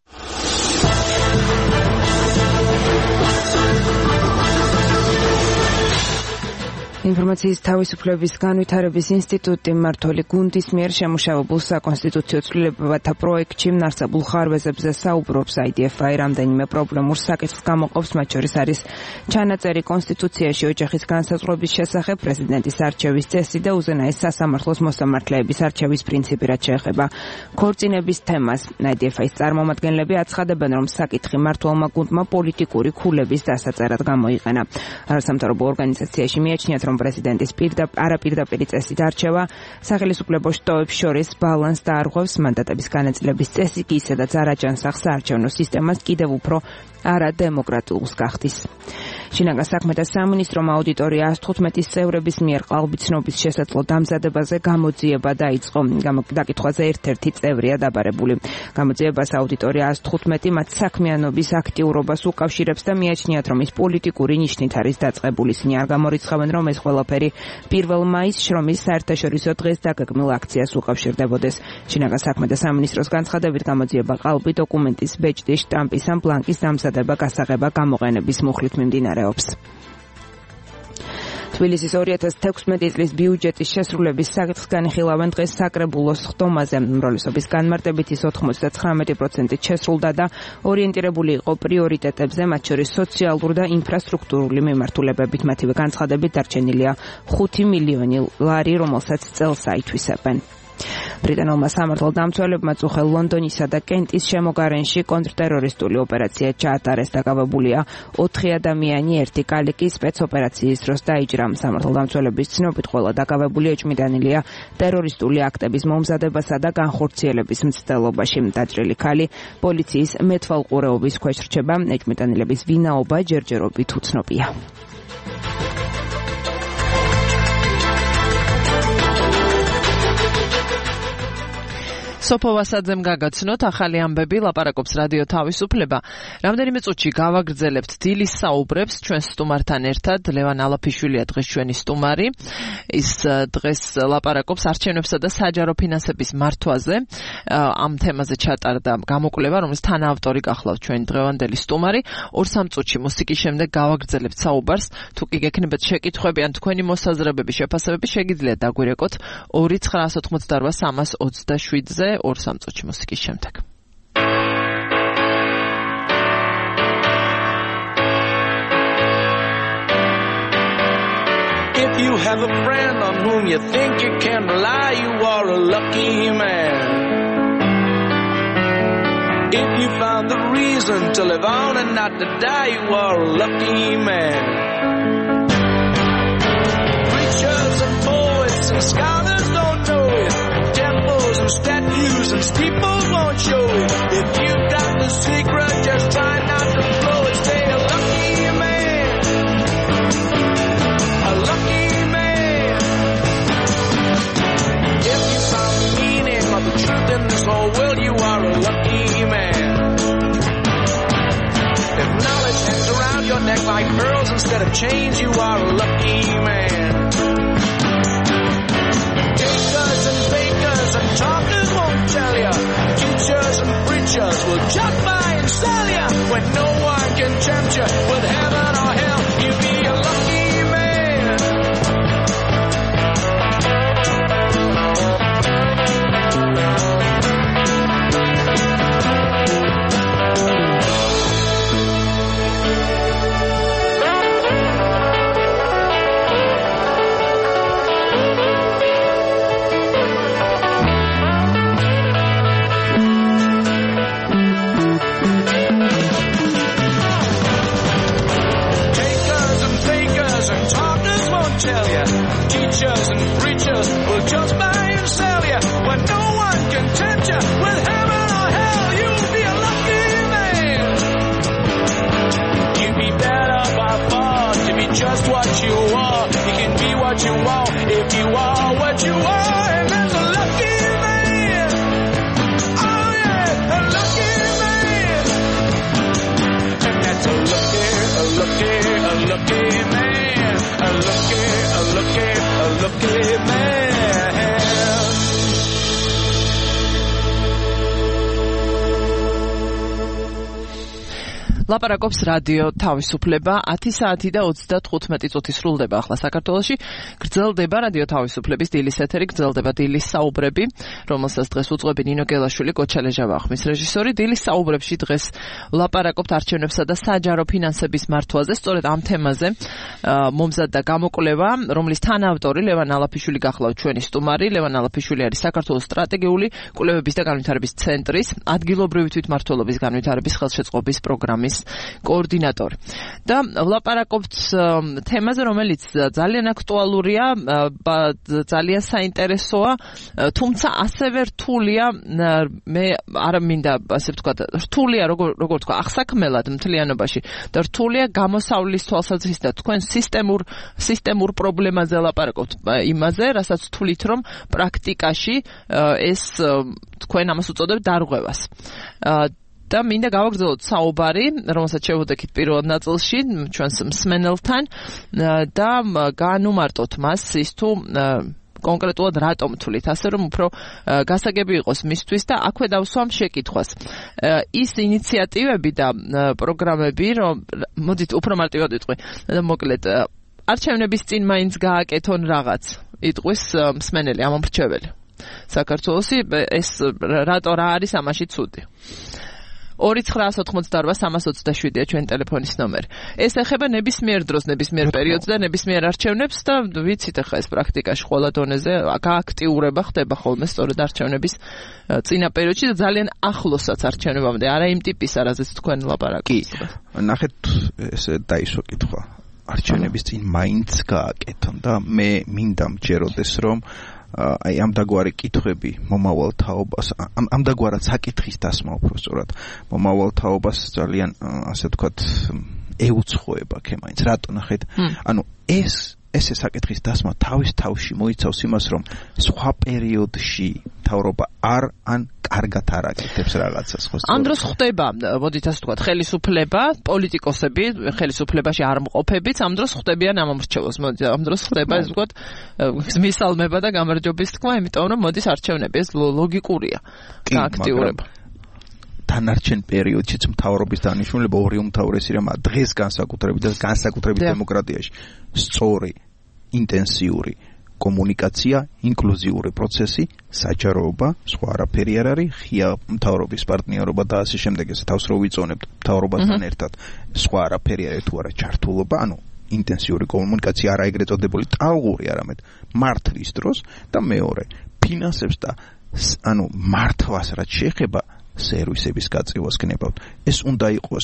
ინფორმაციის თავისუფლების განვითარების ინსტიტუტი მმართველი გუნდის მიერ შემუშავებულ საკონსტიტუციო ცვლილებათა პროექტში არსებულ ხარვეზებზე საუბრობს. აი დი ეფ აი რამდენიმე პრობლემურ საკითხს გამოყოფს, მათ შორის არის ჩანაწერი კონსტიტუციაში ოჯახის განსაზღვრების შესახებ, პრეზიდენტის არჩევის წესი და უზენაეს სასამართლოს მოსამართლეების არჩევის პრინციპი, რაც შეეხება ქორწინების თემას. აი დი ეფ აის წარმომადგენლები აცხადებენ, რომ საკითხი მმართველმა გუნდმა პოლიტიკური ქულების დასაწერად გამოიყენა. არასამთავრობო ორგანიზაციაში მიაჩნიათ, რომ პრეზიდენტის არაპირდაპირი წესით არჩევა სახელისუფლებო შტოებს შორის ბალანსს დაარღვევს, მანდატების განაწილების წესი კი ისედაც არ აჯანსახს საარჩევნო სისტემას კიდევ უფრო არადემოკრატიულს გახდის. შინაგან საქმეთა სამინისტრომ აუდიტორია ათოთხმეტის წევრების მიერ ყალბიცნობის შესაძლო დამზადებაზე გამოძიება დაიწყო. დაკითხვაზე ერთ-ერთი წევრია დაბარებული. გამოძიებას აუდიტორია ათოთხმეტი მათ საქმიანობის აქტიურობას უკავშირებს და მიაჩნიათ, რომ ის პოლიტიკური ნიშნით არის დაწყებული. ისინი არ გამორიცხავენ, რომ ეს ყველაფერი პირველ მაისს შრომის საერთაშორისო დღეს დაგეგმილ აქციას უკავშირდებოდეს. შინაგან საქმეთა სამინისტროს განცხადებით გამოძიება ყალბი დოკუმენტის ბეჭდის შტამპის ან ბლანკის დამზადება გასაღება გამოყენების მუხლით მიმდინარეობს. თბილისის ორი ათას თექვსმეტი წლის ბიუჯეტის შესრულების საკითხს განიხილავენ დღეს საკრებულოს ხდომაზე. უმრავლესობის განმარტებით ის ოთხმოცდათხრამეტი პროცენტით შესრულდა და ორიენტირებული იყო პრიორიტეტებზე, მათ შორის სოციალურ და ინფრასტრუქტურული მიმართულებებით. მათივე განცხადებით დარჩენილია ხუთი მილიონი ლარი, რომელსაც წელს აითვისებენ. ბრიტანულმა სამართალდამცველებმა წუხელ ლონდონისა და კენტის შემოგარენში კონტრტერორისტული ოპერაცია ჩაატარეს. დაკავებულია ოთხი ადამიანი, ერთი კალიკი სპეცოპერაციის დროს დაიჭრა. სამართალდამცველების ცნობით ყველა დაკავებული ეჭვმიტანილია ტერორისტული აქტების მომზადებასა და განხორციელების მცდელობაში. დაჭრილი ქალი პოლიციის მეთვალყურეობის ქვეშ რჩება. ეჭვმიტანილების ვინაობა ჯერჯერობით უცნობია. სოფო ვასაძემ გაგაცნოთ ახალი ამბები, ლაპარაკობს რადიო თავისუფლება. რამდენიმე წუთში გავაგრძელებთ დილის საუბრებს ჩვენ სტუმართან ერთად. ლევან ალაფიშვილია დღეს ჩვენი სტუმარი. ის დღეს ლაპარაკობს არჩევნებსა და საჯარო ფინანსების მართვაზე. ამ თემაზე ჩატარდა გამოკვლევა, რომლის თანაავტორი გახლავთ ჩვენი დღევანდელი სტუმარი. ორ-სამ წუთში მუსიკის შემდეგ გავაგრძელებთ საუბარს. თუ კი გექნებათ შეკითხვები ან თქვენი მოსაზრებები, შეფასებები, შეგიძლიათ დაგვირეკოთ ორი ცხრა ოცდაოთხმოცდარვა სამას ოცდაშვიდზე. ორ-სამ წუთში მუსიკის შემდეგ. If you have a friend on whom you think you can rely, you are a lucky man. If you found the reason to live on and not to die, you are a lucky man. Preachers and poets and scholars don't know it. Temples and statues and steeples won't show it. If you got the secret, just try not to blow it. Stay a lucky man. A lucky man. If you found the meaning of the truth in this whole world, you are a lucky man. If knowledge hangs around your neck like pearls instead of chains, you are a lucky man. Takers and bakers and talkers won't tell ya. Teachers and preachers will just buy and sell ya. When no one can tempt you with heaven or hell, you be a lucky man. tell you. Teachers and preachers will just buy and sell you. When no one can tempt you with heaven or hell, you'll be a lucky man. You'd be better by far to be just what you are. You can be what you want if you are what you are. And there's a lucky man. Oh yeah, a lucky man. And that's a lucky, a lucky, a lucky man. A lucky, a lucky, a lucky man. ლაპარაკობს რადიო თავისუფლება ათი საათი და ოცდათხუთმეტი წუთი სრულდება ახლა საქართველოში. გრძელდება რადიო თავისუფლების დილის ეთერი, გრძელდება დილის საუბრები, რომელსაც დღეს უძღვები ნინო გელაშვილი, კოჩალე ჟავახმის რეჟისორი. დილის საუბრებში დღეს ლაპარაკობთ არჩევნებსა და საჯარო ფინანსების მართვაზე. სწორედ ამ თემაზე მომზადდა გამოკვლევა, რომლის თანაავტორი ლევან ალაფიშვილი გახლავთ ჩვენი სტუმარი. ლევან ალაფიშვილი არის საქართველოს სტრატეგიული კვლევების და განვითარების ცენტრის ადგილობრივი თვითმმართველობის განვითარების ხელშეწყობის პროგრამის კოორდინატორი. და ვლაპარაკობთ თემაზე, რომელიც ძალიან აქტუალურია, ძალიან საინტერესოა, თუმცა ასევე რთულია, მე არ მინდა ასე ვთქვათ, რთულია როგორ როგორ თქვა, აღსაქმელად მთლიანობაში და რთულია გამოსავლის თვალსაზრისით და თქვენ სისტემურ სისტემურ პრობლემაზე ლაპარაკობთ, იმაზე, რასაც თვლით, რომ პრაქტიკაში ეს თქვენ ამას უწოდებთ დარღვევას. და მინდა გავაგრძელოთ საუბარი, რომელსაც შევუდექით პირველ ნაწილში ჩვენს მსმენელთან და განუმარტოთ მას ის თუ კონკრეტულად რატომ თვლით, ასე რომ უფრო გასაგები იყოს მისთვის და აქვე დავსვამ შეკითხვას. ის ინიციატივები და პროგრამები, რომ მოდით უფრო მარტივად ვიტყვი და მოკლედ არჩევნების წინ მაინც გააკეთონ რაღაც, იტყვის მსმენელი, ამომრჩეველი. საქართველოსი ეს რატო რა არის ამაში ცუდი? ორი ცხრა ოცდაოთხმოცდაორბა სამას ოცდაშვიდია ჩვენი ტელეფონის ნომერი. ეს ეხება ნებისმიერ დროს, ნებისმიერ პერიოდს და ნებისმიერ არჩევნებს და ვიცით ახლა ეს პრაქტიკაში ყველა დონეზე გააქტიურება ხდება ხოლმე სწორედ არჩევნების წინა პერიოდში და ძალიან ახლოსაც არჩევნებამდე. არა იმ ტიპის, არაზეც თქვენ ლაპარაკობთ. ნახეთ, ესე დაისვა კითხვა. არჩევნების წინ მაინც გააკეთონ და მე მინდა მჯეროდეს რომ აი ამ დაგვარი კითხვები მომავალ თაობას ამ ამ დაგვარად საკითხის დასმა უფრო სწორად მომავალ თაობას ძალიან ასე ვთქვათ ეუცხოება ქემაინც რატო ნახეთ ანუ ეს ესე საკითხის დასმა თავის თავში მოიცავს იმას რომ სხვა პერიოდში თავრობა არ ან კარგად არ აკეთებს რაღაცას ხო ამ დროს ხდება მოდით ასე ვთქვათ ხელისუფლება პოლიტიკოსები ხელისუფლებაში არ მყოფებიც ამ დროს ხდებიან ამომრჩევლს მოდით ამ დროს ხდება ასე ვთქვათ მისალმება და გამარჯვების თქმა იმიტომ რომ მოდის არჩევნები ეს ლოგიკურია გააქტიურება თანარჩენ პერიოდშიც მთავრობის დანიშნულება ორი უმთავრესი რამ დღეს განსაკუთრებით და განსაკუთრებით დემოკრატიაში სწორი ინტენსიური კომუნიკაცია, ინკლუზიური პროცესი, საჯაროობა, სხვა არაფერი არ არის, ღია მთავრობის პარტნიორობა და ასე შემდეგ, ეს თავს რო ვიწონებთ მთავრობასთან ერთად, სხვა არაფერი არ არის თუ არა ჩართულობა, ანუ ინტენსიური კომუნიკაცია არა ეგრეთ წოდებული ტალღური, არამედ მართვის დროს და მეორე, ფინანსებს და ანუ მართვას რაც შეეხება სერვისების გაწევას გნებავთ. ეს უნდა იყოს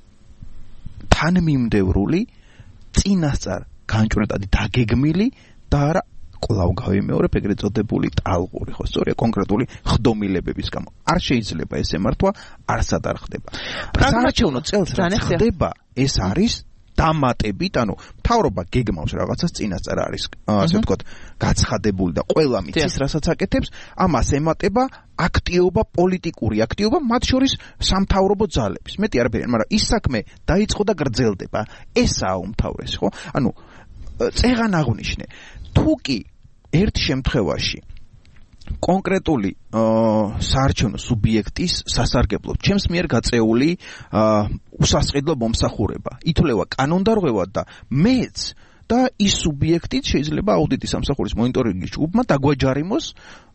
თანმიმდევრული, წინასწარ განჭვრეტადი დაგეგმილი და არა კვლავ გავიმეორებ ეგრეთ წოდებული ტალღური, ხო, სწორია კონკრეტული ხდომილებების გამო. არ შეიძლება ეს ემართვა, არსად არ ხდება. საარჩევნო წელს რაც ხდება, ეს არის დამატებით, ანუ მთავრობა გეგმავს რაღაცას წინასწარ არის, ასე ვთქვათ, გაცხადებული და ყველა მიცის, რასაც აკეთებს, ამას ემატება აქტიობა, პოლიტიკური აქტიობა, მათ შორის სამთავრობო ძალების. მეტი არაფერი, მაგრამ ის საქმე დაიწყო და გრძელდება. ესაა უმთავრესი, ხო? ანუ წეღან აღნიშნე, თუ კი ერთ შემთხვევაში კონკრეტული საარჩევნო სუბიექტის სასარგებლოდ ჩემს მიერ გაწეული უსასყიდლო მომსახურება ითვლება კანონდარღვევად და მეც და ის სუბიექტიც შეიძლება აუდიტის სამსახურის მონიტორინგის ჯგუფმა დაგვაჯარიმოს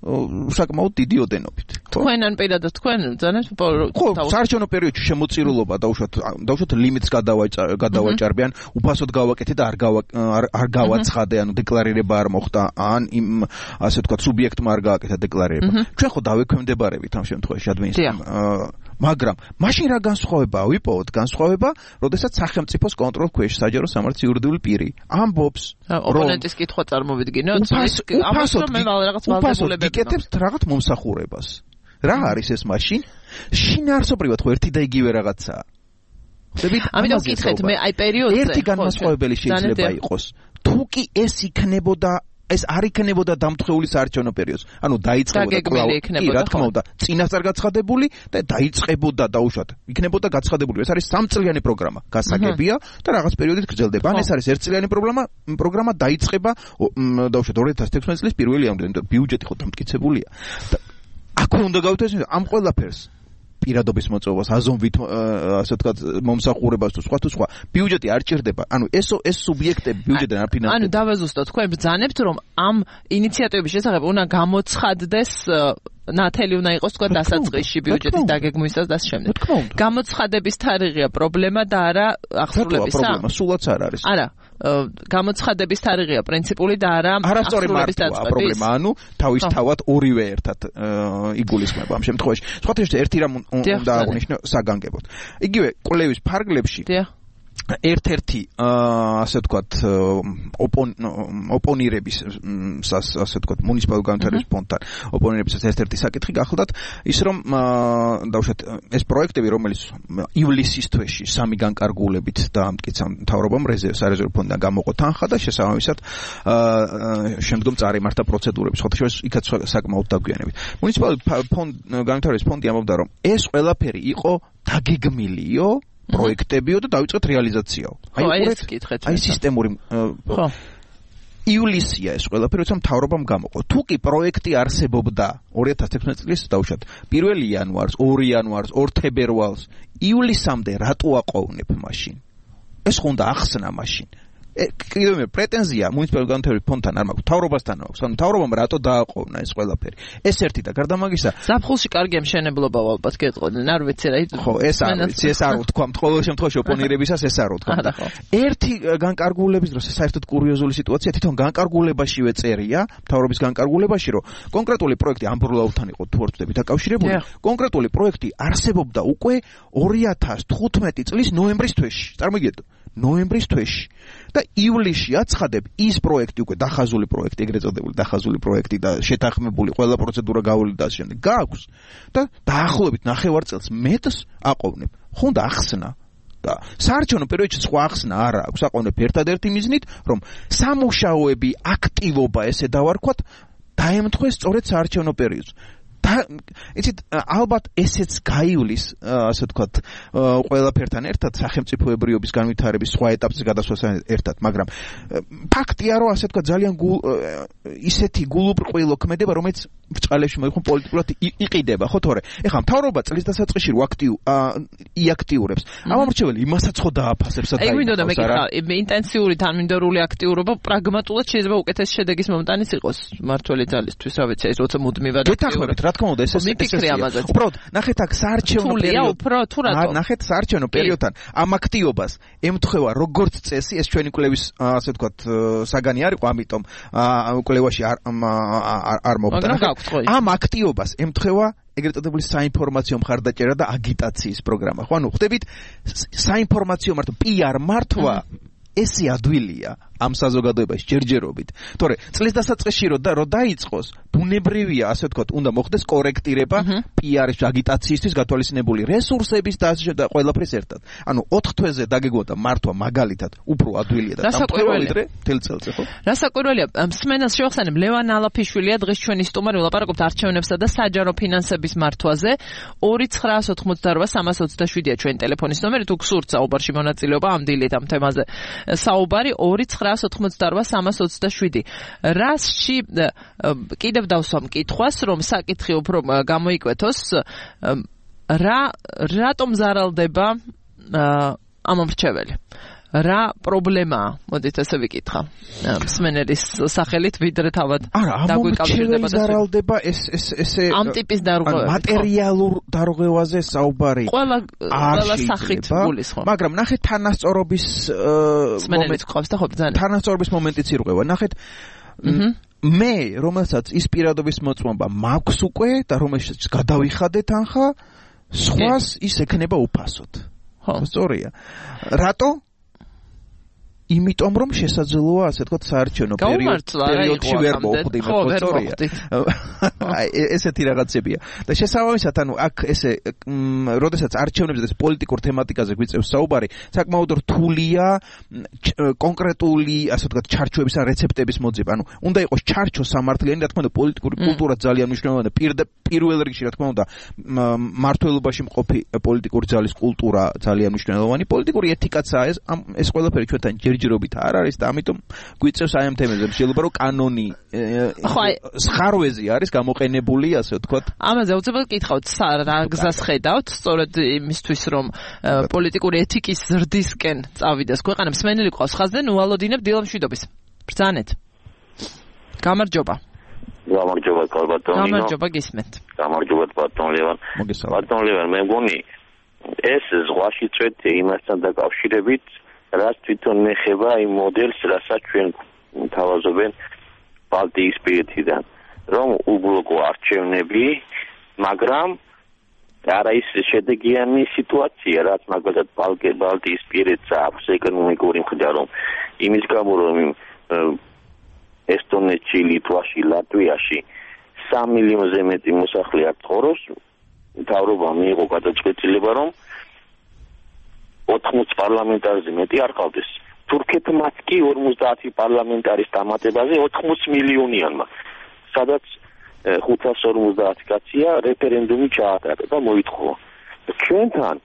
საკმაოდ დიდი ოდენობით. თქვენან პირადად თქვენ ძანეთ ხო, საარჩევნო პერიოდში შემოწირულობა დაუშვათ დაუშვათ ლიმიტს გადავაჭარბე ან უფასოდ გავაკეთე და არ არ გავაცხადე, ანუ დეკლარირება არ მოხდა, ან იმ ასე ვთქვათ სუბიექტმა არ გააკეთა დეკლარირება. ჩვენ ხო დავექვემდებარებით ამ შემთხვევაში ადმინისტრაციამ. მაგრამ მაშინ რა განსხვავებაა? ვიპოვოთ განსხვავება, როდესაც სახელმწიფოს კონტროლ ქვეშ საჯარო სამართლის იურიდიული პირი ამბობს, ოპონენტის კითხვა წარმოვიდგინოთ, უფასოდ მე რაღაც ვალდებულებები გიკეთებთ რაღაც მომსახურებას. რა არის ეს მაშინ? შინაარსობრივად ხო ერთი და იგივე რაღაცაა. ამიტომ გითხეთ მე აი პერიოდზე ერთი განმასხვავებელი შეიძლება იყოს. თუ კი ეს იქნებოდა ეს არ იქნებოდა დამთხეული საარჩევნო პერიოდს. ანუ დაიწყებოდა კვლავ, კი, რა თქმა უნდა, წინასწარ გაცხადებული და დაიწყებოდა დაუშვათ. იქნებოდა გაცხადებული. ეს არის სამწლიანი პროგრამა. გასაგებია და რაღაც პერიოდით გრძელდება. ან ეს არის ერთწლიანი პროგრამა, პროგრამა დაიწყება დაუშვათ ორი ათას თექვსმეტ წლის პირველი ივნისიდან. ბიუჯეტი ხო დამტკიცებულია. აქ უნდა გავთვალისწინოთ ამ ყველაფერს. პირადობის მოწვევას, აზომვით, ასე ვთქვათ, მომსახურებას თუ სხვა თუ სხვა. ბიუჯეტი არ ჭირდება. ანუ ეს ეს სუბიექტები ბიუჯეტიდან არ ფინანსდება. ანუ დავაზუსტოთ, თქვენ ბრძანებთ, რომ ამ ინიციატივების შესახებ უნდა გამოცხადდეს ნათელი უნდა იყოს თქვა დასაწყისში ბიუჯეტის დაგეგმვისას და შემდეგ. გამოცხადების თარიღია პრობლემა და არა აღსრულებისა. პრობლემა სულაც არ არის. არა, გამოცხადების თარიღია პრინციპული და არა აღსრულების დაწყების პრობლემა. ანუ თავისთავად ორივე ერთად იგულისხმება ამ შემთხვევაში. სხვათა შორის ერთი რამ უნდა აღნიშნო საგანგებოდ. იგივე კვლევის ფარგლებში ერთ-ერთი ასე ვთქვათ ოპონირების ასე ვთქვათ მუნიციპალური განვითარების ფონდთან ოპონირების ერთ-ერთი საკითხი გახლდათ ის რომ დავუშვათ ეს პროექტები რომელიც ივლისის თვეში სამი განკარგულებით დაამტკიცა მთავრობამ რეზერვ სარეზერვო ფონდიდან გამოყო თანხა და შესაბამისად შემდგომ წარიმართა პროცედურები სხვა შორის იქაც საკმაოდ დაგვიანებით მუნიციპალური განვითარების ფონდი ამბობდა რომ ეს ყველაფერი იყო დაგეგმილიო პროექტებიო და დაიწყეთ რეალიზაციაო. აი ეს კითხეთ. აი სისტემური ხო. ივლისია ეს ყველაფერი, როცა მთავრობამ გამოყო. თუ კი პროექტი არსებობდა ორი ათას თექვსმეტ წლის დავუშვათ პირველი იანვარს, ორი იანვარს, ორი თებერვალს, ივლისამდე რატო აყოვნებ მაშინ? ეს ხო უნდა ახსნა მაშინ. კიდევ მე პრეტენზია მუნიციპალური განვითარების ფონდთან არ მაქვს, მთავრობასთან აქვს. ანუ მთავრობამ რატო დააყოვნა ეს ყველაფერი? ეს ერთი და გარდა მაგისა, ზაფხულში კარგი მშენებლობა ალბათ გეტყოდნენ, არ ვიცი რა. ხო, ეს არ ვიცი, ეს არ ვთქვა, ყოველ შემთხვევაში ოპონირებისას ეს არ ვთქვა. ერთი განკარგულების დროს საერთოდ კურიოზული სიტუაცია თვითონ განკარგულებაშივე წერია, მთავრობის განკარგულებაში, რომ კონკრეტული პროექტი ამბროლაურთან იყო თუ არ ვწდები დაკავშირებული, კონკრეტული პროექტი არსებობდა უკვე ორი ათას თხუთმეტი წლის ნოემბრის თვეში. წარმოგიდგენთ? ნოემბრის თვეში და ივლისში აცხადებ ის პროექტი უკვე დახაზული პროექტი, ეგრეთ წოდებული დახაზული პროექტი და შეთანხმებული ყველა პროცედურა გავული და შემდეგ გააქვს და დაახლოებით ნახევარ წელს მეტს აყოვნებ. ხო უნდა ახსნა და საარჩევნო პერიოდში სხვა ახსნა არ აქვს. აყოვნებ ერთადერთი მიზნით, რომ სამუშაოები, აქტივობა ესე დავარქვათ, დაემთხვეს სწორედ საარჩევნო პერიოდს. და იცით ალბათ ესეც გაივლის ასე ვთქვათ ყველაფერთან ერთად სახელმწიფოებრიობის განვითარების სხვა ეტაპზე გადასვლასთან ერთად მაგრამ ფაქტია რომ ასე ვთქვათ ძალიან ისეთი გულუბრყვილო ქმედება რომელიც ბრწყალებში მოიხმო პოლიტიკურად იყიდება ხო თორე ეხლა მთავრობა წლის დასაწყისში რო აქტივ იაქტიურებს ამომრჩეველი იმასაც ხო დააფასებს და აი მინდოდა მეკითხა ინტენსიური თანმიმდევრული აქტიურობა პრაგმატულად შეიძლება უკეთეს შედეგის მომტანის იყოს მართველი ძალისთვის რა ვიცი ეს როცა მუდმივად გეთანხმებით რა თქმა უნდა ეს ეს უბრალოდ ნახეთ აქ საარჩევნო პერიოდთან ნახეთ საარჩევნო პერიოდთან ამ აქტივობას ემთხვევა როგორც წესი ეს ჩვენი კვლევის ასე ვთქვათ საგანი არ იყო ამიტომ კვლევაში არ არ მოხდა ამ აქტივობას ემთხვევა ეგრეთ წოდებული საინფორმაციო მხარდაჭერა და აგიტაციის პროგრამა ხო ანუ ხვდებით საინფორმაციო მართვა პი არ მართვა ესე ადვილია ამ საზოგადოებაში ჯერჯერობით. თორე წლის დასაწყისში რო რო დაიწყოს, ბუნებრივია, ასე ვთქვათ, უნდა მოხდეს კორექტირება პი არ-ის აგიტაციისთვის გათვალისწინებული რესურსების და ასე და ყველაფრის ერთად. ანუ ოთხ თვეზე დაგეგმოდა მართვა მაგალითად უფრო ადვილია და დამთავრებიდრე თელ წელზე, ხო? რასაკვირველია, მსმენელს შევახსენებ ლევან ალაფიშვილია დღეს ჩვენი სტუმარი ვლაპარაკობთ არჩევნებსა და საჯარო ფინანსების მართვაზე. ორი ცხრაას ოცდაოთხ სამას ოცდაშვიდია ჩვენი ტელეფონის ნომერი, თუ გსურთ საუბარში მონაწილეობა ამ დილით ამ თემაზე. საუბარი ორი ცხრაას ოცდაოთხ სამას ოცდაშვიდი. რასში კიდევ დავსვამ კითხვას, რომ საკითხი უფრო გამოიკვეთოს, რა რატომ ზარალდება ამომრჩეველი? რა პრობლემაა? მოდით ესე ვიკითხა. მსმენელის სახელით ვიდრე თავად დაგვიკავშირდება და ზარალდება ეს ეს ესე ამ ტიპის დარღვევები. მატერიალურ დარღვევაზე საუბარი. ყველა ყველა სახით გულისხმობ. მაგრამ ნახეთ თანასწორობის მომენტი ყავს და ხო ბრძანა. თანასწორობის მომენტიც ირღვევა. ნახეთ მე რომელსაც ის პირადობის მოწმობა მაქვს უკვე და რომელსაც გადავიხადეთ ახლა სხვას ის ექნება უფასოდ. ხო, სწორია. რატო? იმიტომ რომ შესაძლოა ასე თქვა საარჩევნო პერიოდში ვერ მოხვდით, ხო, სწორია. აი ესეთი რაღაცებია. და შესაბამისად, ანუ აქ ესე როდესაც არჩევნებზე ეს პოლიტიკურ თემატიკაზე გვიწევს საუბარი, საკმაოდ რთულია კონკრეტული, ასე ვთქვათ, ჩარჩოების ან რეცეპტების მოძიება. ანუ უნდა იყოს ჩარჩო სამართლიანი, რა თქმა უნდა, პოლიტიკური კულტურა ძალიან მნიშვნელოვანია. პირველ რიგში, რა თქმა უნდა, მართლობაში მყოფი პოლიტიკური ძალის კულტურა ძალიან მნიშვნელოვანი. პოლიტიკური ეთიკაცაა ეს, ეს ყველაფერი ჩვენთან ჯერჯერობით არ არის და ამიტომ გვიწევს აი ამ თემებზე შეიძლება რომ კანონი სხარვეზე არის გამოყენებული, ასე ვთქვათ. ამაზე უცებად გითხავთ, რა გზას ხედავთ, სწორედ იმისთვის რომ პოლიტიკური ეთიკის ზრდისკენ წავიდეს ქვეყანა. მსმენელი ყავს ხაზზე, ნუ ვალოდინებ დილამშვიდობის. ბრძანეთ. გამარჯობა. გამარჯობა კალბატონინო. გამარჯობა გისმენთ. გამარჯობა ბატონ ლევან. ბატონ ლევან, მე მგონი ეს ზღვაში წვეთი იმასთან დაკავშირებით, რაც თვითონ ეხება იმ მოდელს, რასაც ჩვენ თავაზობენ ბალტიისპირეთიდან, რომ უბლოკო არჩევნები, მაგრამ არა ის შედეგიანი სიტუაცია, რაც მაგალითად ბალტიისპირეთს აქვს ეკონომიკური მხრიდან, რომ იმის გამო რომ ესტონეთში, ლიტვაში, ლატვიაში სამი მილიონზე მეტი მოსახლე არ ცხოვრობს, მთავრობამ მიიღო გადაწყვეტილება, რომ ოთხმოცდაათი პარლამენტარზე მეტი არ ყავდეს. თურქეთმაც კი ორმოცდაათი პარლამენტარის დამატებაზე ოთხმოცდაათი მილიონიანმა, სადაც ხუთას ორმოცდაათი კაცია რეფერენდუმი ჩაატარა და მოითხოვა. ჩვენთან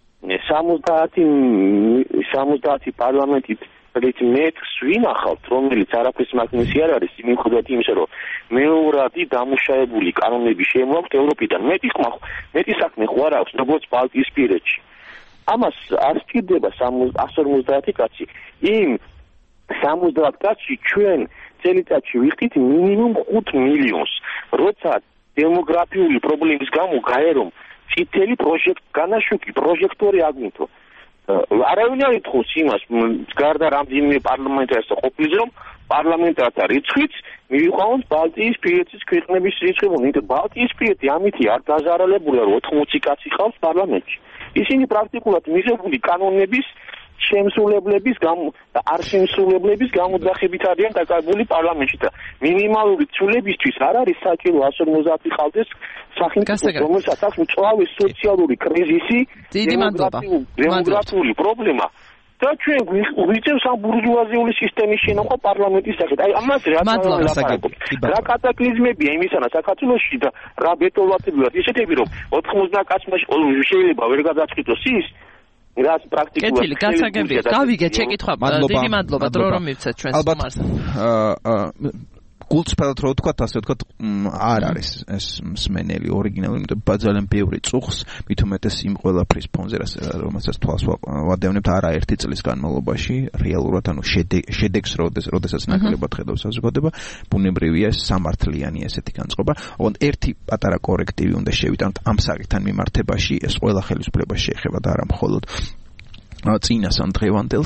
სამოცდაათი პარლამენტით მეტს ვინახავთ, რომელიც არაფერს მაგნესი არ არის, მიუხედავად იმისა, რომ მეორადი დამუშავებული კანონები შემოაქვთ ევროპიდან. მეტი მეტი საქმე ხო არ აქვს, როგორც ბალტიისპირეთში. ამას არ სჭირდება εκατს ორმოცდაათი კაცი. იმ სამოცდაათი კაცში ჩვენ წელიწადში ვიხდით მინიმუმ ხუთ მილიონს. როცა დემოგრაფიული პრობლემის გამო გაერომ წითელი პროჟექტ განაშუქი პროჟექტორი აგვინთო. არავინ არ ითხოვს იმას, გარდა რამდენიმე პარლამენტარისა ყოფილის, რომ პარლამენტართა რიცხვიც მივიყვანოთ ბალტიისპირეთის ქვეყნების რიცხვებთან. იმიტომ ბალტიისპირეთი ამითი არ დაზარალებულია, რომ ოთხმოცი კაცი ყავს პარლამენტში. ისინი პრაქტიკულად მიღებული კანონების შემსრულებლების გამო და არ შემსრულებლების გამოძახებით არიან დაკავებული პარლამენტში და მინიმალური ცვლილებისთვის არ არის საჭირო εκατს ორმოცდაათი ყავდეს სახელმწიფო, რომელსაც აქვს მწვავე სოციალური კრიზისი, დემოგრაფიული პრობლემა და ჩვენ გვიწევს ამ ბურჟუაზიული სისტემის შენახვა პარლამენტის სახით. აი ამას რა რა კატაკლიზმებია იმისანა საქართველოში და რა ბეტონვატებია ისეთები, რომ ოთხმოცდაათი კაცმა შეიძლება ვერ გადაწყვიტოს ის რაც პრაქტიკულად კეთილი გასაგებია. გავიგეთ შეკითხვა. დიდი მადლობა დრო რომ მივცეთ ჩვენს სტუმარს. გულწრფელად რო ვთქვათ, ასე ვთქვათ, არ არის ეს მსმენელი ორიგინალური, იმიტომ რომ ძალიან ბევრი წუხს, მით უმეტეს იმ ყველაფრის ფონზე, რომელსაც თვალს ვადევნებთ არაერთი წლის განმავლობაში, რეალურად, ანუ შედეგს როდესაც ნაკლებად ხედავს საზოგადოება, ბუნებრივია სამართლიანი ესეთი განწყობა. ოღონდ ერთი პატარა კორექტივი უნდა შევიტანოთ ამ საკითხთან მიმართებაში, ეს ყველა ხელისუფლებას შეეხება და არა მხოლოდ წინას ან დღევანდელს.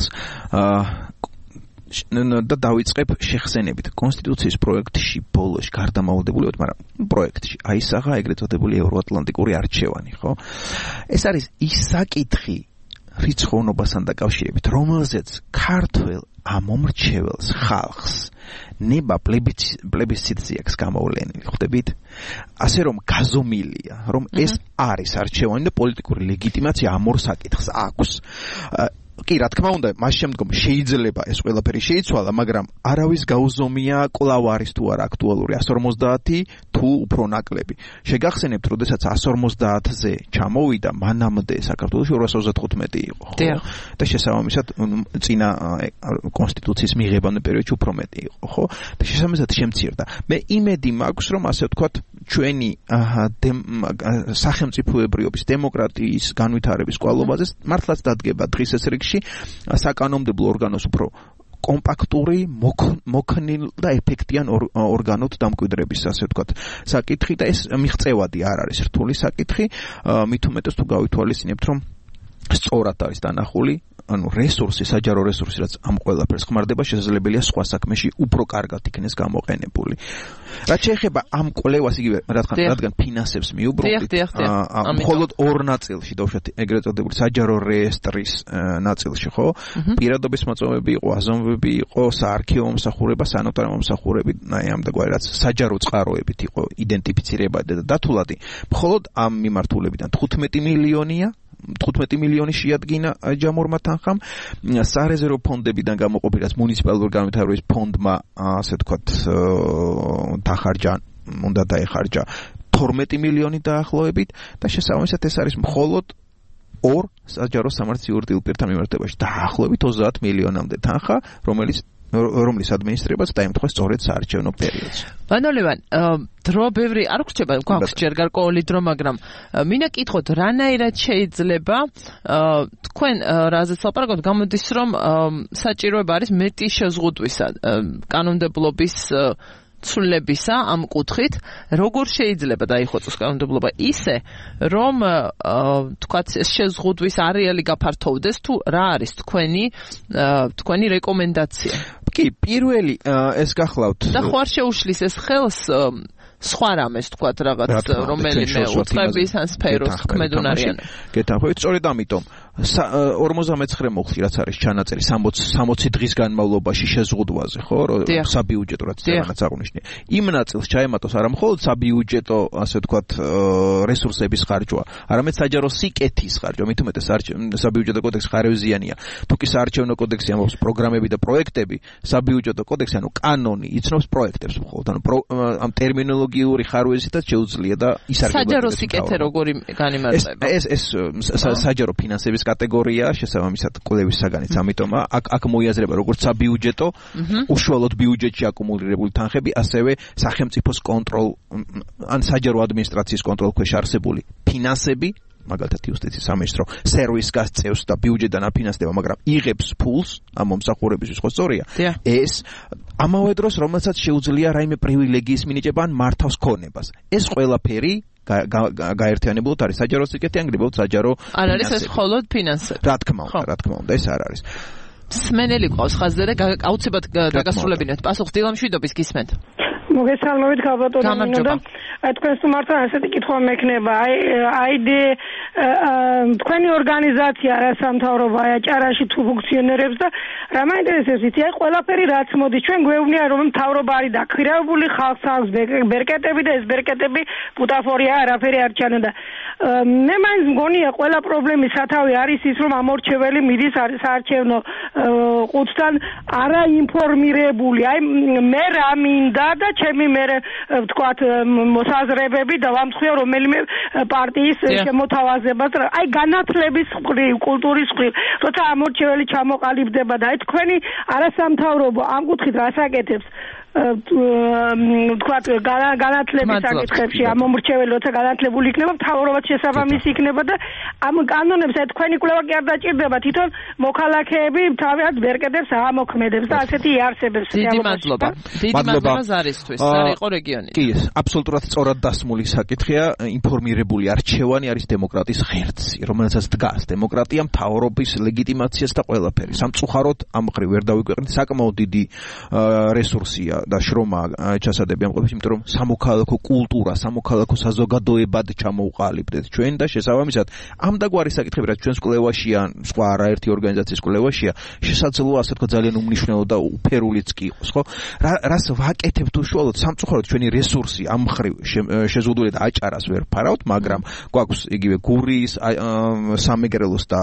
და დავიწყებ შეხსენებით კონსტიტუციის პროექტში ბოლოში გარდამავალდებულიოდ, მაგრამ პროექტში აისახა ეგრეთ წოდებული ევროატლანტიკური არჩევანი, ხო? ეს არის ის საკითხი რიცხოვნობასთან დაკავშირებით, რომელზეც ქართველ ამომრჩეველს ხალხს ნება პლებისციტზე აქვს გამოვლენილი, ხვდებით? ასე რომ გაზომილია, რომ ეს არის არჩევანი და პოლიტიკური ლეგიტიმაცია ამ ორ საკითხს აქვს. კი, რა თქმა უნდა, მას შემდგომ შეიძლება ეს ყველაფერი შეიცვალა, მაგრამ არავის გაუზომია კვლავ არის თუ არა აქტუალური εκατს ორმოცდაათი თუ უფრო ნაკლები. შეგახსენებთ, როდესაც εκατს ორმოცდაათზე ჩამოვიდა, მანამდე საქართველოში ორას ოცდათხუთმეტი იყო, ხო? და შესაბამისად წინა კონსტიტუციის მიღებამდე პერიოდში უფრო მეტი იყო, ხო? და შესაბამისად შემცირდა. მე იმედი მაქვს, რომ ასე ვთქვათ, ჩვენი სახელმწიფოებრიობის დემოკრატიის განვითარების კვალობაზე მართლაც დადგება დღის ეს რიგში წესრიგში საკანონმდებლო ორგანოს უფრო კომპაქტური, მოქნილ და ეფექტიან ორგანოთ დამკვიდრების, ასე ვთქვათ, საკითხი და ეს მიღწევადი არ არის რთული საკითხი, მით უმეტეს თუ გავითვალისწინებთ, რომ სწორად არის დანახული, ანუ რესურსი, საჯარო რესურსი, რაც ამ ყველაფერს ხმარდება, შესაძლებელია სხვა საქმეში უფრო კარგად იქნეს გამოყენებული. რაც შეეხება ამ კვლევას, იგივე, რადგან ფინანსებს მიუბრუნდით, მხოლოდ ორ ნაწილში, დავუშვათ, ეგრეთ წოდებული საჯარო რეესტრის ნაწილში, ხო? პირადობის მოწმობები იყო, აზომვები იყო, საარქივო მომსახურება, სანოტარო მომსახურები, აი ამდაგვარი რაც საჯარო წყაროებით იყო იდენტიფიცირებადი და დათულადი. მხოლოდ ამ მიმართულებიდან თხუთმეტი მილიონია თხუთმეტი მილიონი შეადგინა ჯამორმა თანხამ, სარეზერვო ფონდებიდან გამოყოფილი რაც მუნიციპალური განვითარების ფონდმა, ასე ვთქვათ, დახარჯა, უნდა დაეხარჯა თორმეტი მილიონი დაახლოებით და შესაბამისად ეს არის მხოლოდ ორ საჯარო სამართლიან პირთან მიმართებაში დაახლოებით ოცდაათ მილიონამდე თანხა, რომელიც რომლის ადმინისტრირებას დაემთხვა სწორედ საარჩევნო პერიოდში. ბანოლევან, დრო ბევრი არ გრჩება, გვაქვს ჯერ გარკვეული დრო, მაგრამ მინდა კითხოთ, რანაირად შეიძლება თქვენ რაზეც ლაპარაკობთ, გამოდის რომ საჭიროება არის მეტი შეზღუდვისა კანონმდებლობის ცვლილებისა ამ კუთხით, როგორ შეიძლება დაიხოცოს კანონმდებლობა ისე, რომ თქვათ ეს შეზღუდვის არეალი გაფართოვდეს, თუ რა არის თქვენი თქვენი რეკომენდაცია? კი, პირველი ეს გახლავთ. და ხო არ შეუშლის ეს ხელს სხვა რამეს თქვათ რაღაც რომელიმე უწყების ან სფეროს თქმედუნარიანი. გეთანხმებით, სწორედ ამიტომ ორმოცდამეცხრე მოხდი რაც არის ჩანაწერი სამოცი დღის განმავლობაში შეზღუდვაზე, ხო, საბიუჯეტო რაც ძანაც აღნიშნე. იმ ნაწილს ჩაემატოს არა მხოლოდ საბიუჯეტო, ასე ვთქვათ, რესურსების ხარჯვა, არამედ საჯარო სიკეთის ხარჯვა, მით უმეტეს საბიუჯეტო კოდექსი ხარევზიანია. თუ კი საარჩევნო კოდექსი ამბობს პროგრამები და პროექტები, საბიუჯეტო კოდექსი, ანუ კანონი იცნობს პროექტებს მხოლოდ, ანუ ამ ტერმინოლოგიური ხარვეზითაც შეუძლია და ისარგებლება. საჯარო სიკეთე როგორი განიმარტება? ეს ეს საჯარო ფინანსების კატეგორია, შესაბამისად კვლევის საგანიც, ამიტომ აქ აქ მოიაზრება როგორც საბიუჯეტო, უშუალოდ ბიუჯეტში აკუმულირებული თანხები, ასევე სახელმწიფოს კონტროლ ან საჯარო ადმინისტრაციის კონტროლქვეშ არსებული ფინანსები, მაგალითად იუსტიციის სამინისტრო სერვისს გასწევს და ბიუჯეტიდან აფინანსდება, მაგრამ იღებს ფულს ამ მომსახურებისთვის, ხო სწორია? ეს ამავე დროს, რომელსაც შეუძლია რაიმე პრივილეგიის მინიჭება ან მართავს ქონებას. ეს ყველაფერი გაერთიანებულად არის საჯარო სიკეთე, ანგრებოდ საჯარო არ არის ეს მხოლოდ ფინანსები. რა თქმა უნდა, რა თქმა უნდა, ეს არ არის. სმენელი ყავს ხაზზე და აუცილებლად დაგასრულებინოთ. პასუხს დილამშვიდობის გისმენთ. მოგესალმებით ქალბატონო და თქვენს თუმართან ასეთი კითხვა მექნება. აი აი თქვენი ორგანიზაცია რა სამთავრობო აჭარაში თუ ფუნქციონირებს და რა მაინტერესებს იცი, აი ყველაფერი რაც მოდის ჩვენ გვეუბნია რომ მთავრობა არის დაქვირებული, ხალხს აქვს ბერკეტები და ეს ბერკეტები ბუტაფორია, არაფერი არ ჩანა და მე მაინც მგონია ყველა პრობლემის სათავე არის ის რომ ამორჩეველი მიდის საარჩევნო ყუთთან არაინფორმირებული. აი მე რა მინდა და ჩემი მე ვთქვათ მოსაზრებები და ვამსხვია რომელიმე პარტიის შემოთავაზებას, აი განათლების მხრივ, კულტურის მხრივ, როცა ამორჩეველი ჩამოყალიბდება და აი თქვენი არასამთავრობო ამ კუთხით რასაკეთებს თქვათ განათლების საკითხებში ამ მომრჩეველი როცა განათლებული იქნება, მთავრობაც შესაბამისი იქნება და ამ კანონებს აი თქვენი კვლევა კი არ დაჭირდება, თვითონ მოქალაქეები თავიანთ ბერკეტებს ამოქმედებს და ასეთი იარსებებს. დიდი მადლობა. დიდი მადლობა ზარისთვის. ზარი იყო რეგიონი. კი, აბსოლუტურად სწორად დასმული საკითხია. ინფორმირებული არჩევანი არის დემოკრატიის ღერძი, რომელსაც დგას დემოკრატია, მთავრობის ლეგიტიმაციას და ყველაფერი. სამწუხაროდ ამ მხრივ ვერ დავიკვირდით, საკმაოდ დიდი რესურსია და შრომა ჩასადები ამ ყველაფერში, იმიტომ რომ სამოქალაქო კულტურა, სამოქალაქო საზოგადოებად ჩამოუყალიბდეთ ჩვენ და შესაბამისად ამდაგვარი საკითხები, რაც ჩვენს კვლევაშია, სხვა არაერთი ორგანიზაციის კვლევაშია, შესაძლოა ასე თქვა ძალიან უმნიშვნელო და უფერულიც კი იყოს, ხო? რას ვაკეთებთ უშუალოდ, სამწუხაროდ ჩვენი რესურსი ამ მხრივ შეზღუდული და აჭარას ვერ ფარავთ, მაგრამ გვაქვს იგივე გურიის, სამეგრელოს და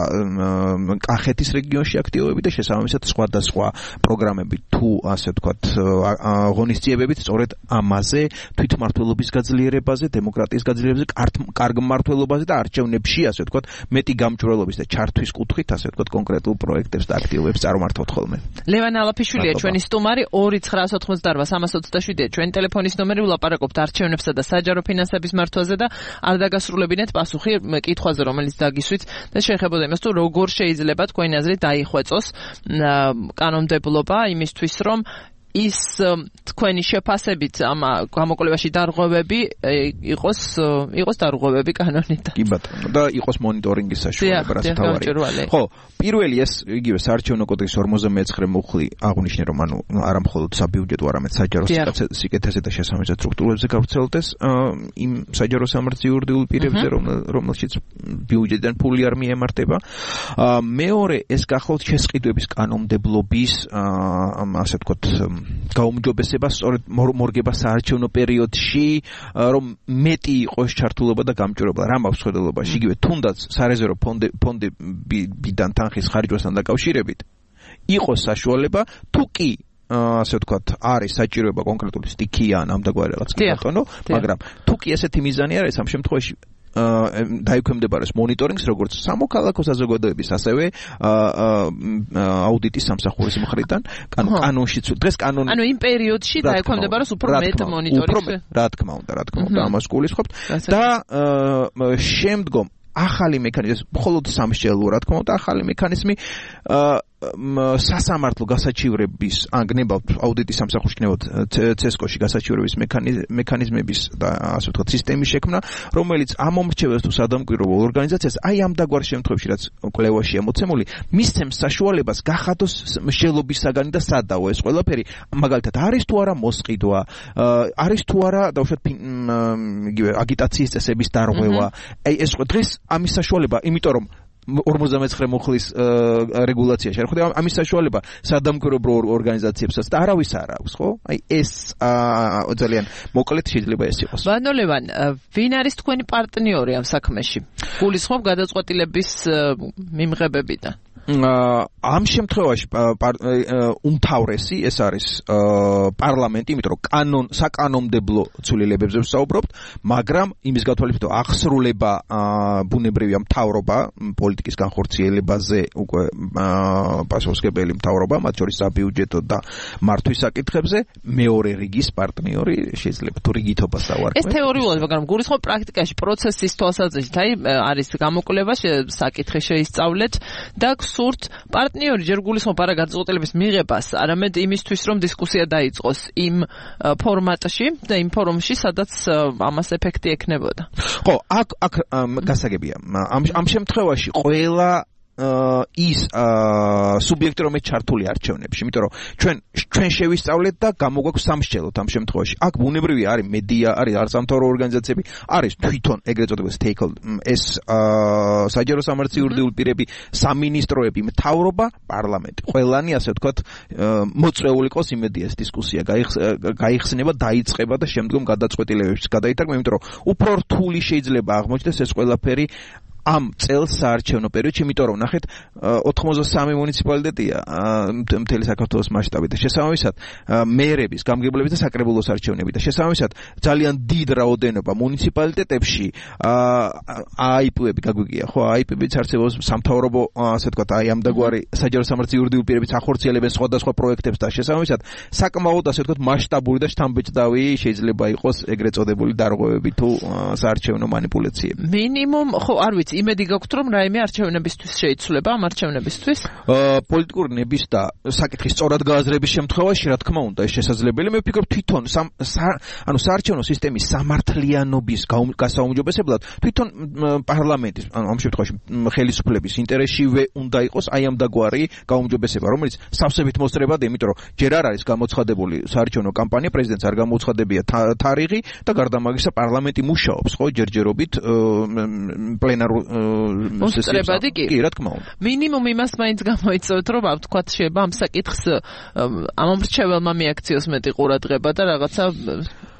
კახეთის რეგიონში აქტივობები და შესაბამისად სხვადასხვა პროგრამები თუ ასე ვთქვათ ღონისძიებებით სწორედ ამაზე, თვითმმართველობის გაძლიერებაზე, დემოკრატიის გაძლიერებაზე, კარგ მმართველობაზე და არჩევნებში, ასე ვთქვათ, მეტი გამჭვირვალობის და ჩართვის კუთხით, ასე ვთქვათ, კონკრეტულ პროექტებს და აქტივობებს წარმართავთ ხოლმე. ლევან ალაფიშვილია ჩვენი სტუმარი ორი ცხრა ოცდაოთხმოცდაარბა სამას ოცდაშვიდი ჩვენი ტელეფონის ნომერი, ვლაპარაკობთ არჩევნებსა და საჯარო ფინანსების მართვაზე და არ დაგასრულებინეთ პასუხი კითხვაზე, რომელიც დაგისვით და შეეხებოდა იმას, თუ როგორ შეიძლება თქვენი აზრით დაიხვეწოს კანონმდებლობა იმისთვის, რომ ის თქვენი შეფასებით ამ გამოკვლევაში დარღვევები იყოს იყოს დარღვევები კანონით. კი ბატონო, და იყოს მონიტორინგის საშუალება, რაც თავარია. ხო, პირველი ეს იგივე საარჩევნო კოდექსის ორმოცდამეცხრე მუხლი აღნიშნე, რომ ანუ არა მხოლოდ საბიუჯეტო, არამედ საჯარო სიკეთეზე და შესაბამისად სტრუქტურებზე გავრცელდეს იმ საჯარო სამართლის იურიდიულ პირებზე, რომელშიც ბიუჯეტიდან ფული არ მიემართება. მეორე, ეს გახლავთ შესყიდვების კანონმდებლობის, ასე ვთქვათ, გაუმჯობესება სწორედ მორგება საარჩევნო პერიოდში, რომ მეტი იყოს ჩართულობა და გამჭვირვალობა. რა მაქვს ხედელობაში, იგივე თუნდაც სარეზერვო ფონდებიდან თანხის ხარჯვასთან დაკავშირებით იყოს საშუალება, თუ კი ასე ვთქვათ, არის საჭიროება კონკრეტული სტიქია ან ამდაგვარი რაღაც ბატონო, მაგრამ თუ კი ესეთი მიზანი არ არის, ამ შემთხვევაში დაიქვემდებარეს მონიტორინგს, როგორც სამოქალაქო საზოგადოების, ასევე აუდიტის სამსახურის მხრიდან, კანონში დღეს კანონი ანუ იმ პერიოდში დაიქვემდებარეს უფრო მეტ მონიტორინგს. რა თქმა უნდა, რა თქმა უნდა, ამას გულისხმობთ და შემდგომ ახალი მექანიზმი, მხოლოდ სამსჯელოა, რა თქმა უნდა, ახალი მექანიზმი სასამართლო გასაჩივრების, ან გნებავთ აუდიტის სამსახურში გნებავთ ცესკოში გასაჩივრების მექანიზმების და ასე ვთქვათ სისტემის შექმნა, რომელიც ამომრჩევებს თუ სადამკვირვებელ ორგანიზაციას აი ამ დაგვარ შემთხვევებში, რაც კვლევაშია მოცემული, მისცემს საშუალებას გახადოს მსჯელობის საგანი და სადაო ეს ყველაფერი, მაგალითად არის თუ არა მოსყიდვა, არის თუ არა დავუშვათ იგივე აგიტაციის წესების დარღვევა. აი ეს დღეს ამის საშუალება, იმიტომ რომ ორმოცდამეცხრე მუხლის რეგულაციაში არ ხვდება ამის საშუალება სადამკვირვებელ ორგანიზაციებსაც და არავის არ აქვს, ხო? აი ეს ძალიან მოკლედ შეიძლება ეს იყოს. ბატონო ლევან, ვინ არის თქვენი პარტნიორი ამ საქმეში? გულისხმობ გადაწყვეტილების მიმღებებიდან? ამ შემთხვევაში უმთავრესი ეს არის პარლამენტი, იმიტომ რომ კანონ საკანონმდებლო ცვლილებებზე ვსაუბრობთ, მაგრამ იმის გათვალისწინებით აღსრულება ბუნებრივია მთავრობა, პოლიტიკის განხორციელებაზე უკვე პასუხისმგებელი მთავრობა, მათ შორის საბიუჯეტო და მართვის საკითხებზე, მეორე რიგის პარტნიორი შეიძლება თუ რიგითობას დავარქვე. ეს თეორიულად, მაგრამ გულისხმობ პრაქტიკაში პროცესის თვალსაზრისით, აი არის გამოკვლევა, საკითხი შეისწავლეთ და სურთ პარტნიორი ჯერ გულისხმობ არა გადაწყვეტილების მიღებას, არამედ იმისთვის, რომ დისკუსია დაიწყოს იმ ფორმატში და იმ ფორუმში, სადაც ამას ეფექტი ექნებოდა. ხო, აქ აქ გასაგებია. ამ ამ შემთხვევაში ყველა ის სუბიექტი, რომელიც ჩართული არჩევნებში, იმიტომ რომ ჩვენ ჩვენ შევისწავლეთ და გამოგვაქვს სამსჯელოთ ამ შემთხვევაში. აქ ბუნებრივია არის მედია, არის არასამთავრობო ორგანიზაციები, არის თვითონ ეგრეთ წოდებული stakeholder, ეს საჯარო სამართლის იურიდიული პირები, სამინისტროები, მთავრობა, პარლამენტი. ყველანი, ასე ვთქვათ, მოწვეული იყოს იმედია ეს დისკუსია გაიხსნება, დაიწყება და შემდგომ გადაწყვეტილებებს გადაიტარგმნა, იმიტომ რომ უფრო რთული შეიძლება აღმოჩნდეს ეს ყველაფერი ამ წელს საარჩევნო პერიოდში, იმიტომ რომ ნახეთ ოთხმოცდასამი მუნიციპალიტეტია მთელი საქართველოს მასშტაბით და შესაბამისად მეერების, გამგებლების და საკრებულოს არჩევნები და შესაბამისად ძალიან დიდ რაოდენობა მუნიციპალიტეტებში აიპ-ები გაგვიგია, ხო, აიპ-ებიც არსებობს სამთავრობო, ასე ვთქვათ, აი ამდაგვარი საჯარო სამართლის იურიდიული პირებიც ახორციელებენ სხვადასხვა პროექტებს და შესაბამისად საკმაოდ, ასე ვთქვათ, მასშტაბური და შთამბეჭდავი შეიძლება იყოს ეგრეთ წოდებული დარღვევები თუ საარჩევნო манипуляციები. მინიმუმ, ხო, არ ვიცი, იმედი გაქვთ, რომ რაიმე არჩევნებისთვის შეიცვლება ამ არჩევნებისთვის? პოლიტიკური ნების და საკითხის სწორად გააზრების შემთხვევაში, რა თქმა უნდა, ეს შესაძლებელია. მე ვფიქრობ, თვითონ ანუ საარჩევნო სისტემის სამართლიანობის გასაუმჯობესებლად თვითონ პარლამენტის, ამ შემთხვევაში ხელისუფლების ინტერესშივე უნდა იყოს აი ამ დაგვარი გაუმჯობესება, რომელიც სავსებით მოსწრებად, იმიტომ რომ ჯერ არ არის გამოცხადებული საარჩევნო კამპანია, პრეზიდენტს არ გამოუცხადებია თარიღი და გარდა ამისა პარლამენტი მუშაობს, ხო, ჯერჯერობით პლენარულ მოსწრებადი კი. კი, რა თქმა უნდა. მინიმუმ იმას მაინც გამოიწევთ, რომ ვთქვათ, შეიძლება ამ საკითხს ამომრჩეველმა მიაქციოს მეტი ყურადღება და რაღაცა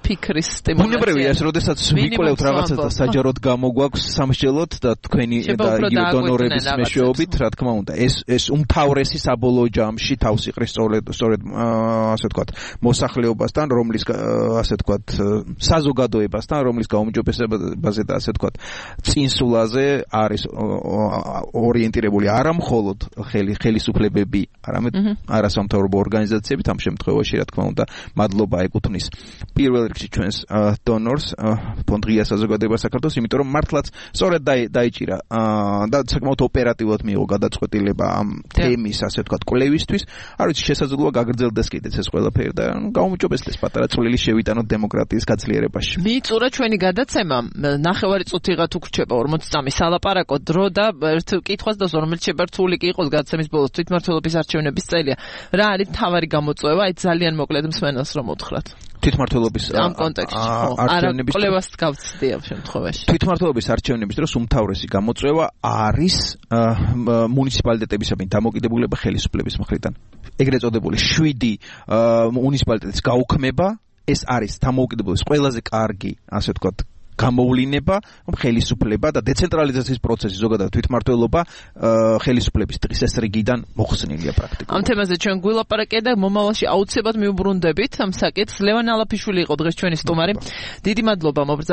ფიქრის სტიმულაცია. ბუნებრივია ეს, როდესაც ვიკვლევთ რაღაცას და საჯაროდ გამოგვაქვს სამსჯელოდ და თქვენი და იგივე დონორების მეშვეობით, რა თქმა უნდა, ეს ეს უმთავრესი საბოლოო ჯამში თავს იყრის სწორედ სწორედ ასე ვთქვათ, მოსახლეობასთან, რომლის ასე ვთქვათ, საზოგადოებასთან, რომლის გაუმჯობესებაზე და ასე ვთქვათ, წინსულაზე არის ორიენტირებული არა მხოლოდ ხელისუფლებები, არამედ არასამთავრობო ორგანიზაციები, ამ შემთხვევაში, რა თქმა უნდა, მადლობა ეკუთვნის პირველ რიგში ჩვენს დონორს, ფონდ ღია საზოგადოება საქართველოს, იმიტომ რომ მართლაც სწორედ დაიჭირა და საკმაოდ ოპერატიულად მიიღო გადაწყვეტილება ამ თემის, ასე ვთქვათ, კვლევისთვის. არ ვიცი, შესაძლოა გაგრძელდეს კიდეც ეს ყველაფერი და გაუმჯობესდეს პატარა წვლილი შევიტანოთ დემოკრატიის გაძლიერებაში. მიიწურა ჩვენი გადაცემა, ნახევარი წუთიღა თუ გრჩება ორმოცი წამის სალაპარაკო დრო და ერთ კითხვას და რომელიც შებართული კი იყოს გადაცემის ბოლოს თვითმმართველობის არჩევნების წელია. რა არის მთავარი გამოწვევა? აი ძალიან მოკლედ მსმენელს რომ უთხრათ. თვითმმართველობის ამ კონტექსტში ხო არჩევნების კვლევას გავცდი ამ შემთხვევაში. თვითმმართველობის არჩევნების დროს უმთავრესი გამოწვევა არის მუნიციპალიტეტებისადმი დამოკიდებულება ხელისუფლების მხრიდან. ეგრეთ წოდებული შვიდი მუნიციპალიტეტის გაუქმება, ეს არის დამოუკიდებლობის ყველაზე კარგი, ასე ვთქვათ, გამოვლინება, რომ ხელისუფლება და დეცენტრალიზაციის პროცესი ზოგადად თვითმმართველობა ხელისუფლების წესრიგიდან მოხსნილია პრაქტიკულად. ამ თემაზე ჩვენ გვილაპარაკეთ და მომავალში აუცილებლად მიუბრუნდებით ამ საკითხს. ლევან ალაფიშვილი იყო დღეს ჩვენი სტუმარი. დიდი მადლობა.